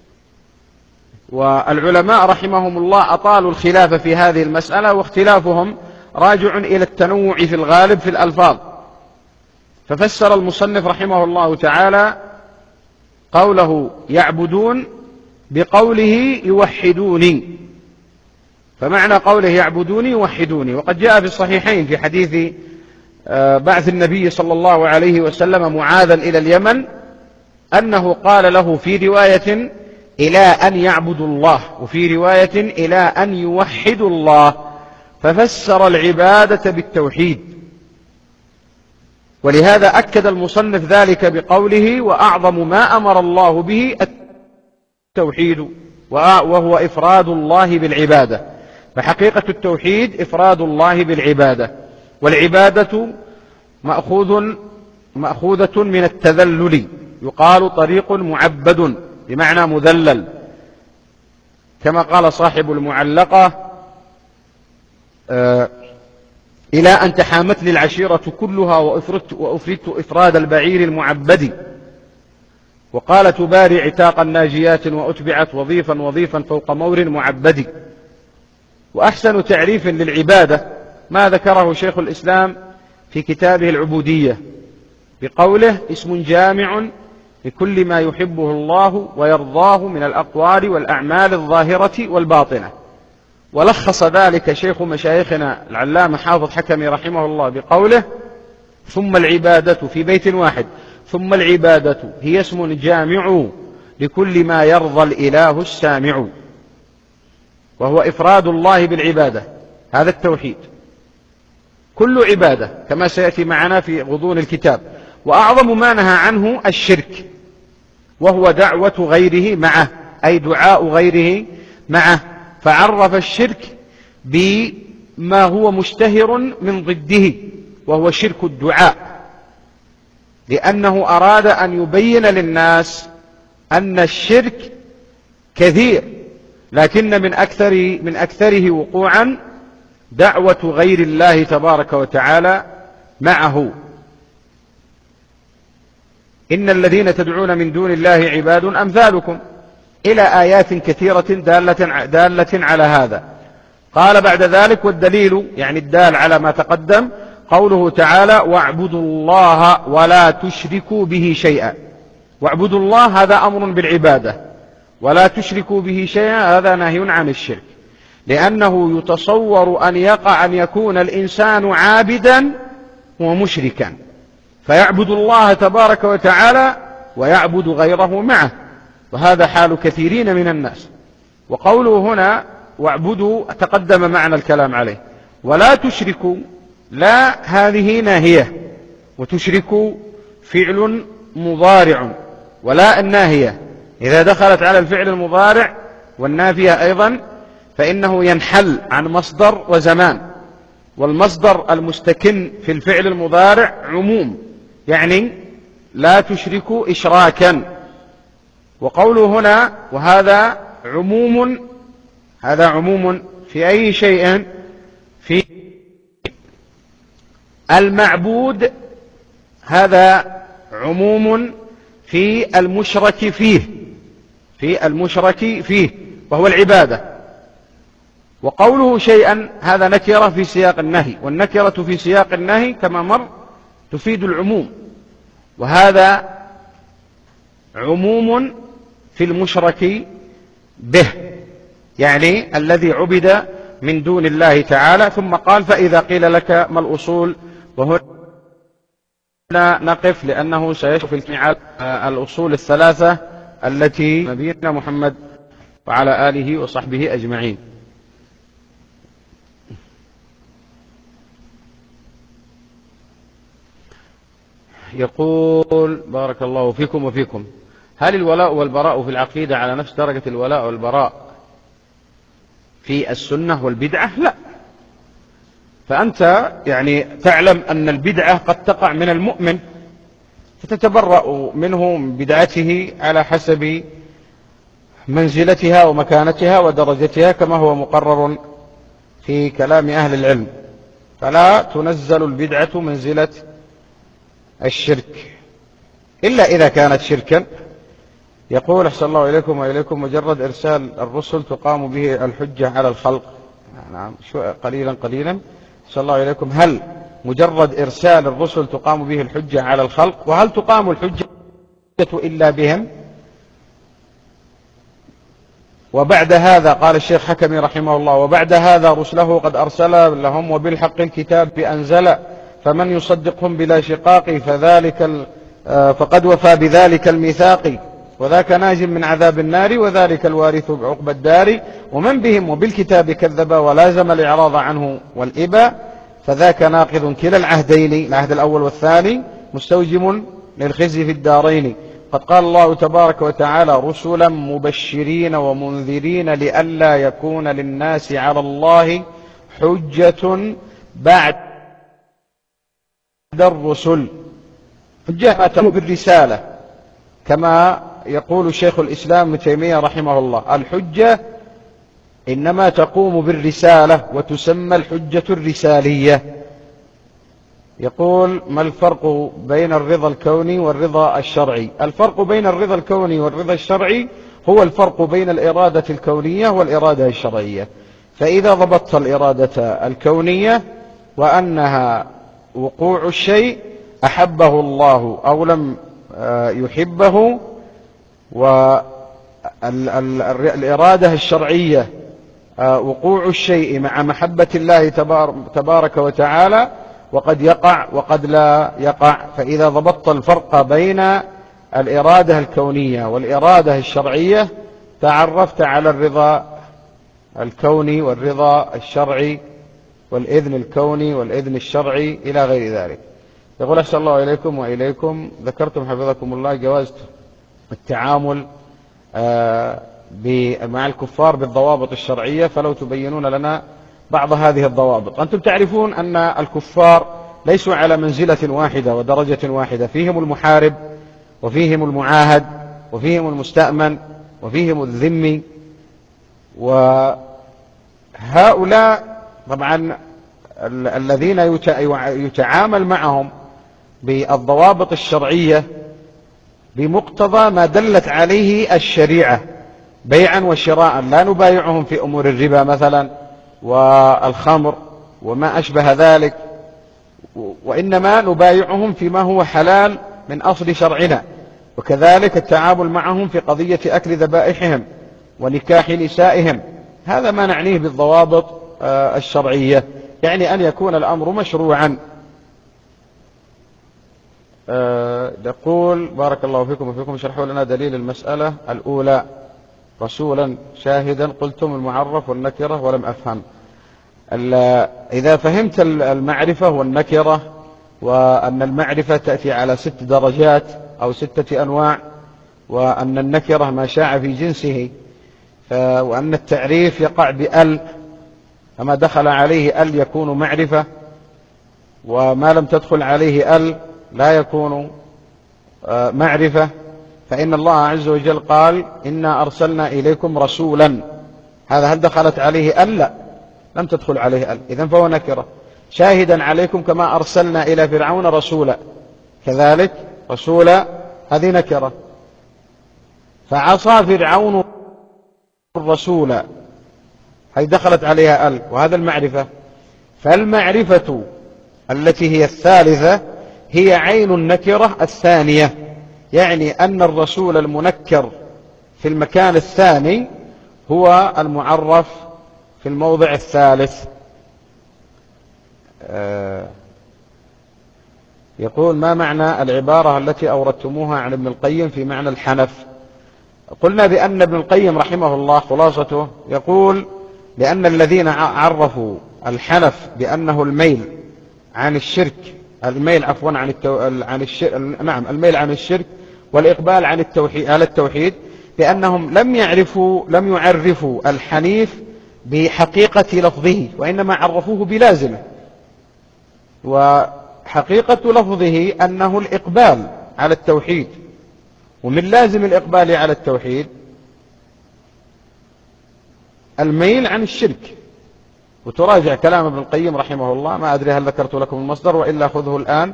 والعلماء رحمهم الله أطالوا الخلاف في هذه المسألة، واختلافهم راجع إلى التنوع في الغالب في الألفاظ. ففسر المصنف رحمه الله تعالى قوله يعبدون بقوله يوحدوني. فمعنى قوله يعبدوني يوحدوني. وقد جاء في الصحيحين في حديث بعث النبي صلى الله عليه وسلم معاذا إلى اليمن أنه قال له في رواية: إلى أن يعبدوا الله، وفي رواية: إلى أن يوحدوا الله. ففسر العبادة بالتوحيد. ولهذا أكد المصنف ذلك بقوله: وأعظم ما أمر الله به التوحيد، وهو إفراد الله بالعبادة. فحقيقة التوحيد إفراد الله بالعبادة. والعبادة مأخوذ مأخوذة من التذلل، يقال طريق معبد بمعنى مذلل، كما قال صاحب المعلقة: آه إلى أن تحامتني العشيرة كلها وأفردت, وأفردت إفراد البعير المعبد. وقال: تباري عتاقا ناجيات وأتبعت وظيفا وظيفا فوق مور معبد. وأحسن تعريف للعبادة ما ذكره شيخ الإسلام في كتابه العبودية بقوله: اسم جامع لكل ما يحبه الله ويرضاه من الأقوال والأعمال الظاهرة والباطنة. ولخص ذلك شيخ مشايخنا العلامة حافظ حكمي رحمه الله بقوله: ثم العبادة في بيت واحد، ثم العبادة هي اسم جامع لكل ما يرضى الإله السامع، وهو إفراد الله بالعبادة، هذا التوحيد، كل عبادة كما سيأتي معنا في غضون الكتاب. وأعظم ما نهى عنه الشرك، وهو دعوة غيره معه، أي دعاء غيره معه، فعرف الشرك بما هو مشتهر من ضده، وهو شرك الدعاء، لأنه أراد أن يبين للناس أن الشرك كثير، لكن من أكثر من أكثره وقوعا دعوة غير الله تبارك وتعالى معه. إن الذين تدعون من دون الله عباد أمثالكم، إلى آيات كثيرة دالة, دالة على هذا. قال بعد ذلك: والدليل، يعني الدال على ما تقدم، قوله تعالى: واعبدوا الله ولا تشركوا به شيئا. واعبدوا الله هذا أمر بالعبادة، ولا تشركوا به شيئا هذا نهي عن الشرك، لأنه يتصور أن يقع أن يكون الإنسان عابدا ومشركا، فيعبد الله تبارك وتعالى ويعبد غيره معه، وهذا حال كثيرين من الناس. وقوله هنا واعبدوا تقدم معنى الكلام عليه. ولا تشركوا، لا هذه ناهية، وتشركوا فعل مضارع، ولا الناهية إذا دخلت على الفعل المضارع والنافية أيضا فإنه ينحل عن مصدر وزمان، والمصدر المستكن في الفعل المضارع عموم، يعني لا تشركوا إشراكا. وقوله هنا وهذا عموم، هذا عموم في أي شيء؟ في المعبود، هذا عموم في المشرك فيه، في المشرك فيه وهو العبادة. وقوله شيئا هذا نكرة في سياق النهي، والنكرة في سياق النهي كما مر تفيد العموم، وهذا عموم في المشرك به، يعني الذي عبد من دون الله تعالى. ثم قال: فإذا قيل لك ما الأصول، وهنا نقف لأنه سيشرف على الأصول الثلاثة التي نبينا محمد وعلى آله وصحبه أجمعين. يقول: بارك الله فيكم وفيكم، هل الولاء والبراء في العقيدة على نفس درجة الولاء والبراء في السنة والبدعة؟ لا، فأنت يعني تعلم أن البدعة قد تقع من المؤمن فتتبرأ منه من بدعته على حسب منزلتها ومكانتها ودرجتها، كما هو مقرر في كلام أهل العلم، فلا تنزل البدعة منزلة الشرك إلا إذا كانت شركا. يقول: أحسن الله إليكم وإليكم، مجرد إرسال الرسل تقام به الحجة على الخلق؟ نعم، قليلا قليلا. أحسن الله إليكم، هل مجرد إرسال الرسل تقام به الحجة على الخلق؟ وهل تقام الحجة إلا بهم؟ وبعد هذا قال الشيخ حكمي رحمه الله: وبعد هذا رسله قد أرسل لهم وبالحق الكتاب بأنزل، فمن يصدقهم بلا شقاق فذلك فقد وفى بذلك الميثاق، وذاك ناج من عذاب النار، وذلك الوارث بعقبى الدار، ومن بهم وبالكتاب كذب ولازم الإعراض عنه والإبا، فذاك ناقض كلا العهدين، العهد الأول والثاني، مستوجب للخزي في الدارين. قد قال الله تبارك وتعالى: رسلا مبشرين ومنذرين لئلا يكون للناس على الله حجة بعد الرسل. حجة ما تم بالرسالة، كما يقول شيخ الإسلام ابن تيمية رحمه الله: الحجة إنما تقوم بالرسالة وتسمى الحجة الرسالية. يقول: ما الفرق بين الرضا الكوني والرضا الشرعي؟ الفرق بين الرضا الكوني والرضا الشرعي هو الفرق بين الإرادة الكونية والإرادة الشرعية. فإذا ضبطت الإرادة الكونية وأنها وقوع الشيء أحبه الله أو لم يحبه، والإرادة الشرعية وقوع الشيء مع محبة الله تبارك وتعالى وقد يقع وقد لا يقع. فإذا ضبطت الفرق بين الإرادة الكونية والإرادة الشرعية تعرفت على الرضا الكوني والرضا الشرعي والإذن الكوني والإذن الشرعي إلى غير ذلك. يقول أحسن الله إليكم وإليكم، ذكرتم حفظكم الله جواز التعامل مع الكفار بالضوابط الشرعية، فلو تبينون لنا بعض هذه الضوابط. أنتم تعرفون أن الكفار ليسوا على منزلة واحدة ودرجة واحدة، فيهم المحارب وفيهم المعاهد وفيهم المستأمن وفيهم الذمي، وهؤلاء طبعا الذين يتعامل معهم بالضوابط الشرعية بمقتضى ما دلت عليه الشريعة بيعا وشراء، لا نبايعهم في أمور الربا مثلا والخمر وما أشبه ذلك، وإنما نبايعهم فيما هو حلال من أصل شرعنا. وكذلك التعامل معهم في قضية أكل ذبائحهم ونكاح نسائهم، هذا ما نعنيه بالضوابط الشرعية، يعني أن يكون الأمر مشروعا. يقول بارك الله فيكم وفيكم، اشرحوا لنا دليل المسألة الأولى، رسولا شاهدا قلتم المعرف والنكرة ولم أفهم. إذا فهمت المعرفة والنكرة، وأن المعرفة تأتي على ست درجات أو ستة أنواع، وأن النكرة ما شاع في جنسه، وأن التعريف يقع بأل، فما دخل عليه أل يكون معرفة، وما لم تدخل عليه أل لا يكون معرفة. فإن الله عز وجل قال إنا أرسلنا إليكم رسولا، هذا هل دخلت عليه أل؟ لا، لم تدخل عليه أل، إذن فهو نكرة. شاهدا عليكم كما أرسلنا إلى فرعون رسولا، كذلك رسولا هذه نكرة. فعصى فرعون الرسول، هذه دخلت عليها أل، وهذا المعرفة. فالمعرفة التي هي الثالثة هي عين النكرة الثانية، يعني أن الرسول المنكر في المكان الثاني هو المعرف في الموضع الثالث. يقول ما معنى العبارة التي أوردتموها عن ابن القيم في معنى الحنف؟ قلنا بأن ابن القيم رحمه الله خلاصته يقول لأن الذين عرفوا الحنف بأنه الميل عن الشرك، الميل عفوا عن التو... عن الشرك، نعم الميل عن الشرك والإقبال عن التوحيد على التوحيد، لأنهم لم يعرفوا لم يعرفوا الحنيف بحقيقة لفظه، وإنما عرفوه بلازمه. وحقيقة لفظه أنه الإقبال على التوحيد، ومن لازم الإقبال على التوحيد الميل عن الشرك. وتراجع كلام ابن القيم رحمه الله، ما أدري هل ذكرت لكم المصدر وإلا خذه الآن،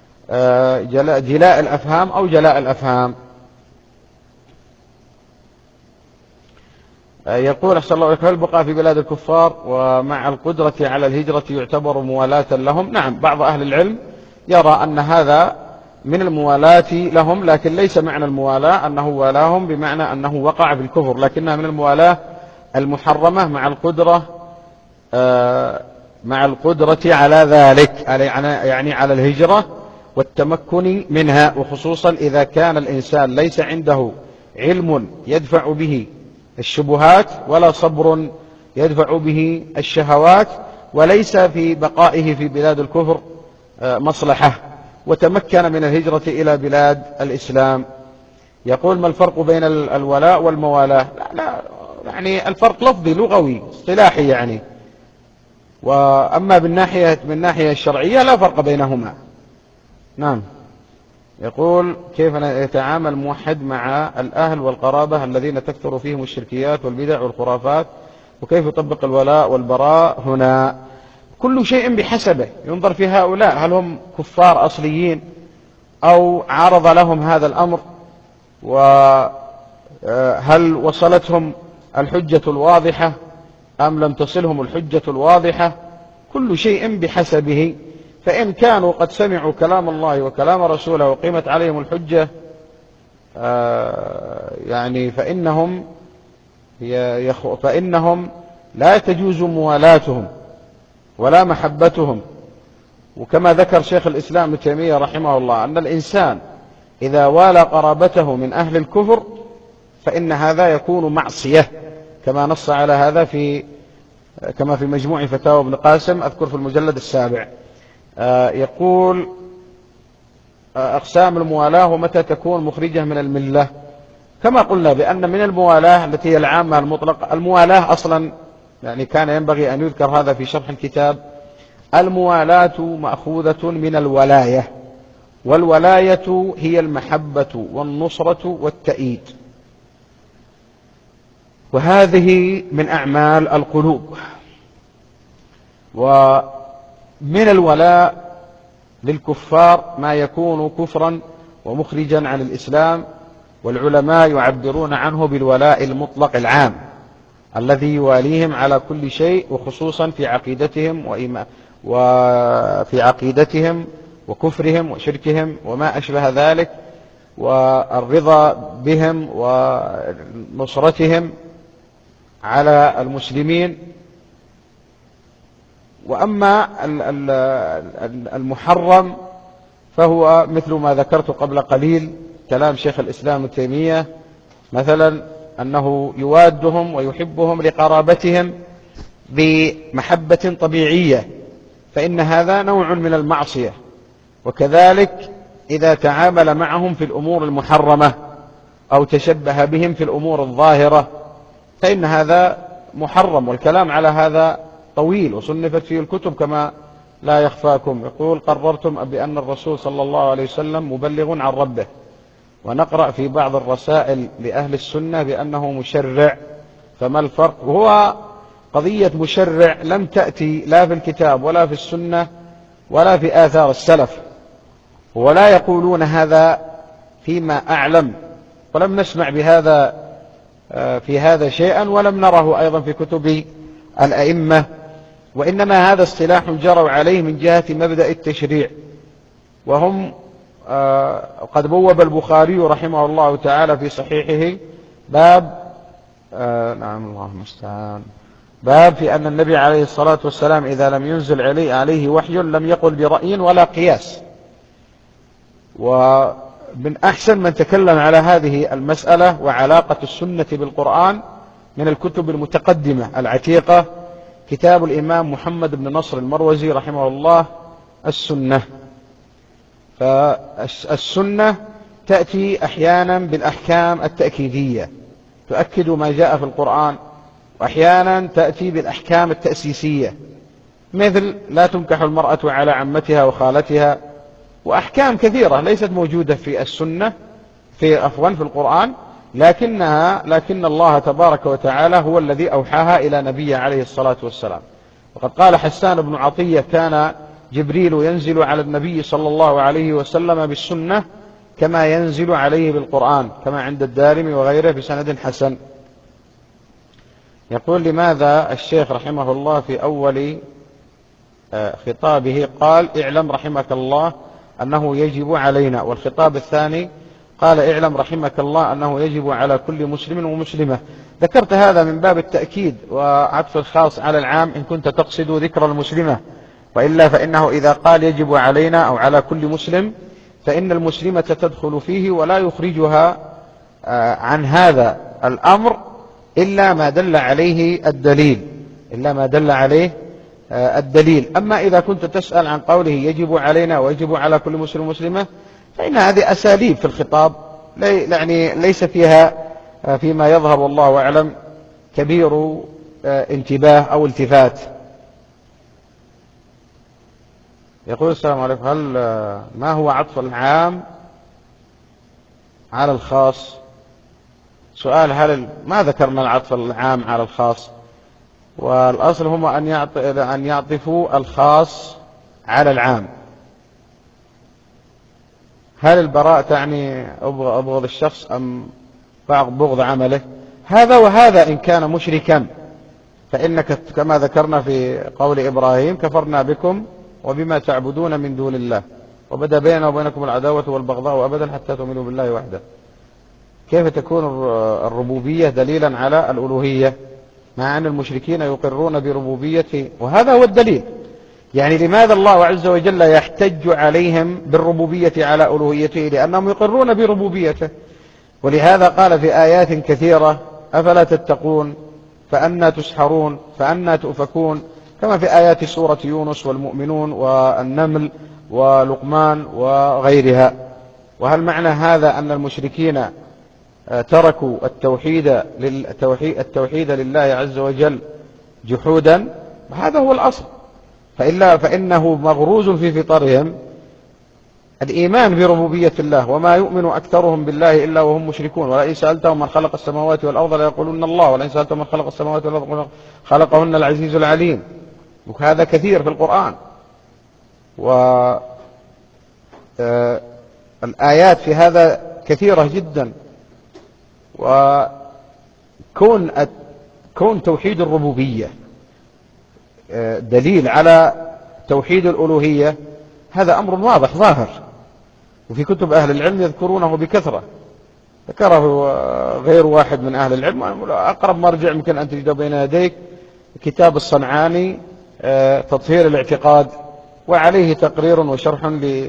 جلاء الأفهام أو جلاء الأفهام. يقول أحسن الله إليك، هل البقاء في بلاد الكفار ومع القدرة على الهجرة يعتبر موالاة لهم؟ نعم، بعض أهل العلم يرى أن هذا من الموالاة لهم، لكن ليس معنى الموالاة أنه والاهم بمعنى أنه وقع في الكفر، لكنها من الموالاة المحرمة مع القدرة مع القدرة على ذلك، يعني على الهجرة والتمكن منها، وخصوصا إذا كان الإنسان ليس عنده علم يدفع به الشبهات ولا صبر يدفع به الشهوات، وليس في بقائه في بلاد الكفر مصلحة، وتمكن من الهجرة إلى بلاد الإسلام. يقول ما الفرق بين الولاء والموالاة؟ لا, لا يعني الفرق لفظي لغوي اصطلاحي يعني، وأما بالناحية من الناحية الشرعية لا فرق بينهما. نعم. يقول كيف يتعامل موحد مع الأهل والقرابة الذين تكثر فيهم الشركيات والبدع والخرافات، وكيف يطبق الولاء والبراء هنا؟ كل شيء بحسبه، ينظر في هؤلاء هل هم كفار أصليين أو عارض لهم هذا الأمر، وهل وصلتهم الحجة الواضحة أم لم تصلهم الحجة الواضحة. كل شيء بحسبه، فإن كانوا قد سمعوا كلام الله وكلام رسوله وقيمت عليهم الحجة يعني فإنهم فإنهم لا تجوز موالاتهم ولا محبتهم وكما ذكر شيخ الإسلام ابن تيمية رحمه الله أن الإنسان إذا والى قرابته من أهل الكفر فإن هذا يكون معصية، كما نص على هذا في كما في مجموع فتاوى ابن قاسم، أذكر في المجلد السابع. يقول أقسام الموالاة ومتى تكون مخرجة من الملة. كما قلنا بأن من الموالاة التي هي العامة المطلقة، الموالاة أصلا يعني كان ينبغي أن يذكر هذا في شرح الكتاب. الموالاة مأخوذة من الولاية، والولاية هي المحبة والنصرة والتأييد، وهذه من أعمال القلوب. ومن الولاء للكفار ما يكون كفرا ومخرجا عن الإسلام، والعلماء يعبرون عنه بالولاء المطلق العام الذي يواليهم على كل شيء، وخصوصا في عقيدتهم وإيمان وفي عقيدتهم وكفرهم وشركهم وما أشبه ذلك، والرضا بهم ونصرتهم على المسلمين. وأما المحرم فهو مثل ما ذكرت قبل قليل كلام شيخ الإسلام ابن تيمية، مثلا أنه يوادهم ويحبهم لقرابتهم بمحبة طبيعية، فإن هذا نوع من المعصية. وكذلك إذا تعامل معهم في الأمور المحرمة أو تشبه بهم في الأمور الظاهرة فإن هذا محرم، والكلام على هذا طويل وصنفت فيه الكتب كما لا يخفاكم. يقول قررتم بأن الرسول صلى الله عليه وسلم مبلغ عن ربه، ونقرأ في بعض الرسائل لأهل السنة بأنه مشرع، فما الفرق؟ وهو قضية مشرع لم تأتي لا في الكتاب ولا في السنة ولا في آثار السلف، ولا يقولون هذا فيما أعلم، ولم نسمع بهذا في هذا شيئا، ولم نره أيضا في كتب الأئمة، وإنما هذا اصطلاح جروا عليه من جهة مبدأ التشريع. وهم قد بوب البخاري رحمه الله تعالى في صحيحه باب نعم الله المستعان باب في أن النبي عليه الصلاة والسلام إذا لم ينزل عليه, عليه وحي لم يقل برأي ولا قياس. ومن أحسن من تكلم على هذه المسألة وعلاقة السنة بالقرآن من الكتب المتقدمة العتيقة كتاب الإمام محمد بن نصر المروزي رحمه الله السنة. فالسنة تأتي أحيانا بالأحكام التأكيدية تؤكد ما جاء في القرآن، وأحيانا تأتي بالأحكام التأسيسية مثل لا تنكح المرأة على عمتها وخالتها، وأحكام كثيرة ليست موجودة في السنة في أفضل في القرآن، لكنها لكن الله تبارك وتعالى هو الذي أوحاها إلى نبيه عليه الصلاة والسلام. وقد قال حسان بن عطية كان جبريل ينزل على النبي صلى الله عليه وسلم بالسنة كما ينزل عليه بالقرآن، كما عند الدارمي وغيره بسند حسن. يقول لماذا الشيخ رحمه الله في أول خطابه قال اعلم رحمك الله أنه يجب علينا، والخطاب الثاني قال اعلم رحمك الله أنه يجب على كل مسلم ومسلمة؟ ذكرت هذا من باب التأكيد وعطف الخاص على العام إن كنت تقصد ذكر المسلمة، وإلا فإنه إذا قال يجب علينا أو على كل مسلم فإن المسلمة تدخل فيه ولا يخرجها عن هذا الأمر إلا ما دل عليه الدليل إلا ما دل عليه الدليل. أما إذا كنت تسأل عن قوله يجب علينا ويجب على كل مسلم ومسلمة فإن هذه أساليب في الخطاب يعني ليس فيها فيما يظهر والله أعلم كبير انتباه أو التفات. يقول السلام عليكم، هل ما هو عطف العام على الخاص؟ سؤال هل ما ذكرنا العطف العام على الخاص، والأصل هم أن يعطفوا الخاص على العام. هل البراء تعني أبغض الشخص أم بغض عمله؟ هذا وهذا إن كان مشركا فإنك كما ذكرنا في قول إبراهيم كفرنا بكم وبما تعبدون من دون الله وبدأ بيننا وبينكم العداوة والبغضاء أبدا حتى تؤمنوا بالله وحده. كيف تكون الربوبية دليلا على الألوهية مع أن المشركين يقرون بربوبيته؟ وهذا هو الدليل. يعني لماذا الله عز وجل يحتج عليهم بالربوبية على ألوهيته؟ لأنهم يقرون بربوبيته. ولهذا قال في آيات كثيرة أفلا تتقون فأنى تسحرون فأنى تؤفكون، كما في آيات سورة يونس والمؤمنون والنمل ولقمان وغيرها. وهل معنى هذا أن المشركين تركوا التوحيد التوحيد لله عز وجل جحودا؟ هذا هو الأصل، فإلا فإنه مغروز في فطرهم الإيمان بربوبية الله، وما يؤمن أكثرهم بالله إلا وهم مشركون. ولئن سألتهم من خلق السماوات والأرض ليقولون الله، ولئن سألتهم من خلق السماوات والأرض خلقهن العزيز العليم. وهذا كثير في القرآن، والآيات في هذا كثيرة جدا. وكون كون توحيد الربوبية دليل على توحيد الألوهية هذا أمر واضح ظاهر، وفي كتب أهل العلم يذكرونه بكثرة، ذكره غير واحد من أهل العلم. أقرب مرجع يمكن أن تجده بين يديك كتاب الصنعاني تطهير الاعتقاد، وعليه تقرير وشرح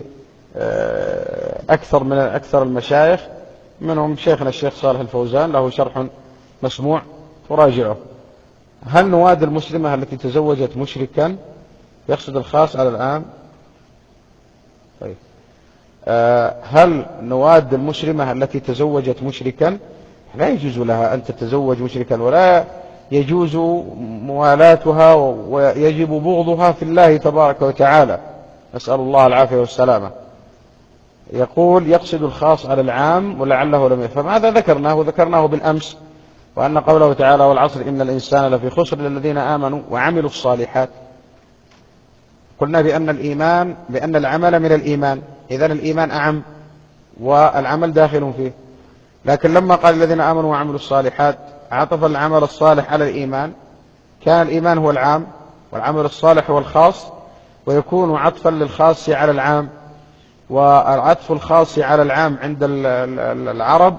لأكثر من أكثر المشايخ، منهم شيخنا الشيخ صالح الفوزان له شرح مسموع تراجعه. هل نواد المسلمة التي تزوجت مشركا، يقصد الخاص على العام؟ طيب. هل نواد المسلمة التي تزوجت مشركا لا يجوز لها أن تتزوج مشركا، ولا يجوز موالاتها ويجب بغضها في الله تبارك وتعالى، نسأل الله العافية والسلامة. يقول يقصد الخاص على العام ولعله لم يفهم. هذا ذكرناه وذكرناه بالأمس، وأن قوله تعالى والعصر إن الإنسان لفي خسر الذين آمنوا وعملوا الصالحات. قلنا بأن الإيمان بأن العمل من الإيمان، إذن الإيمان أعم والعمل داخل فيه. لكن لما قال الذين آمنوا وعملوا الصالحات عطف العمل الصالح على الإيمان، كان الإيمان هو العام والعمل الصالح هو الخاص، ويكون عطفا للخاص على العام. والعطف الخاص على العام عند العرب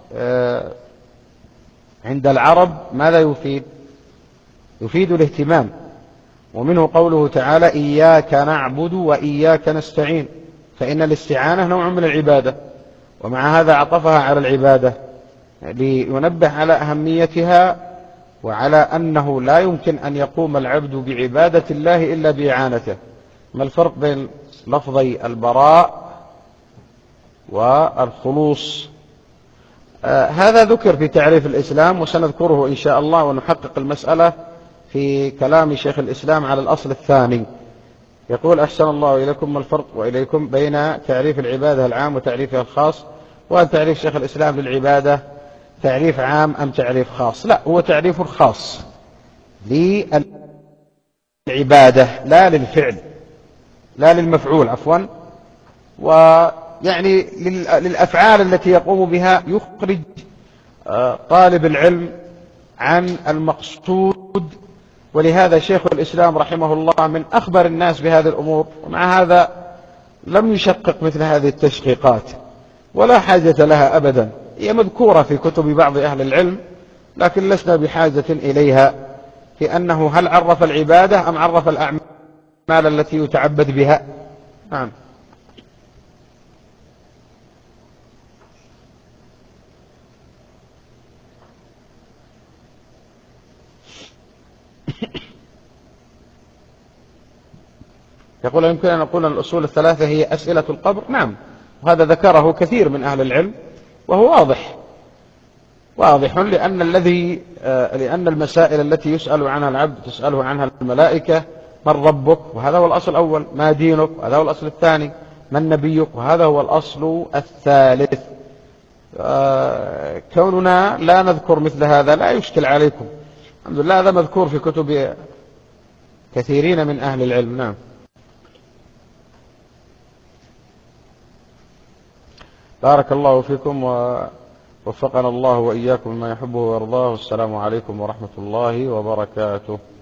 عند العرب ماذا يفيد؟ يفيد الاهتمام، ومنه قوله تعالى إياك نعبد وإياك نستعين، فإن الاستعانة نوع من العبادة، ومع هذا عطفها على العبادة لينبه على أهميتها، وعلى أنه لا يمكن أن يقوم العبد بعبادة الله إلا بإعانته. ما الفرق بين لفظي البراء والخلوص؟ آه هذا ذكر في تعريف الإسلام، وسنذكره إن شاء الله ونحقق المسألة في كلام شيخ الإسلام على الأصل الثاني. يقول أحسن الله إليكم، ما الفرق وإليكم بين تعريف العبادة العام وتعريفها الخاص؟ وهل تعريف شيخ الإسلام للعبادة تعريف عام أم تعريف خاص؟ لا، هو تعريف خاص للعبادة لا للفعل، لا للمفعول عفوا. ويعني للأفعال التي يقوم بها يخرج طالب العلم عن المقصود. ولهذا شيخ الإسلام رحمه الله من أخبر الناس بهذه الأمور، ومع هذا لم يشقق مثل هذه التشقيقات ولا حاجة لها أبدا. هي مذكورة في كتب بعض أهل العلم، لكن لسنا بحاجة إليها، في أنه هل عرف العبادة أم عرف الأعمال التي يتعبد بها؟ نعم. يقول يمكن أن نقول أن الأصول الثلاثة هي أسئلة القبر؟ نعم، وهذا ذكره كثير من أهل العلم، وهو واضح واضح لأن الذي لأن المسائل التي يسأل عنها العبد تسأله عنها الملائكة: من ربك؟ وهذا هو الأصل الأول. ما دينك؟ وهذا هو الأصل الثاني. من نبيك؟ وهذا هو الأصل الثالث. كوننا لا نذكر مثل هذا لا يشكل عليكم، الحمد لله، هذا مذكور في كتب كثيرين من أهل العلم. نعم. بارك الله فيكم ووفقنا الله وإياكم ما يحبه ويرضاه. والسلام عليكم ورحمة الله وبركاته.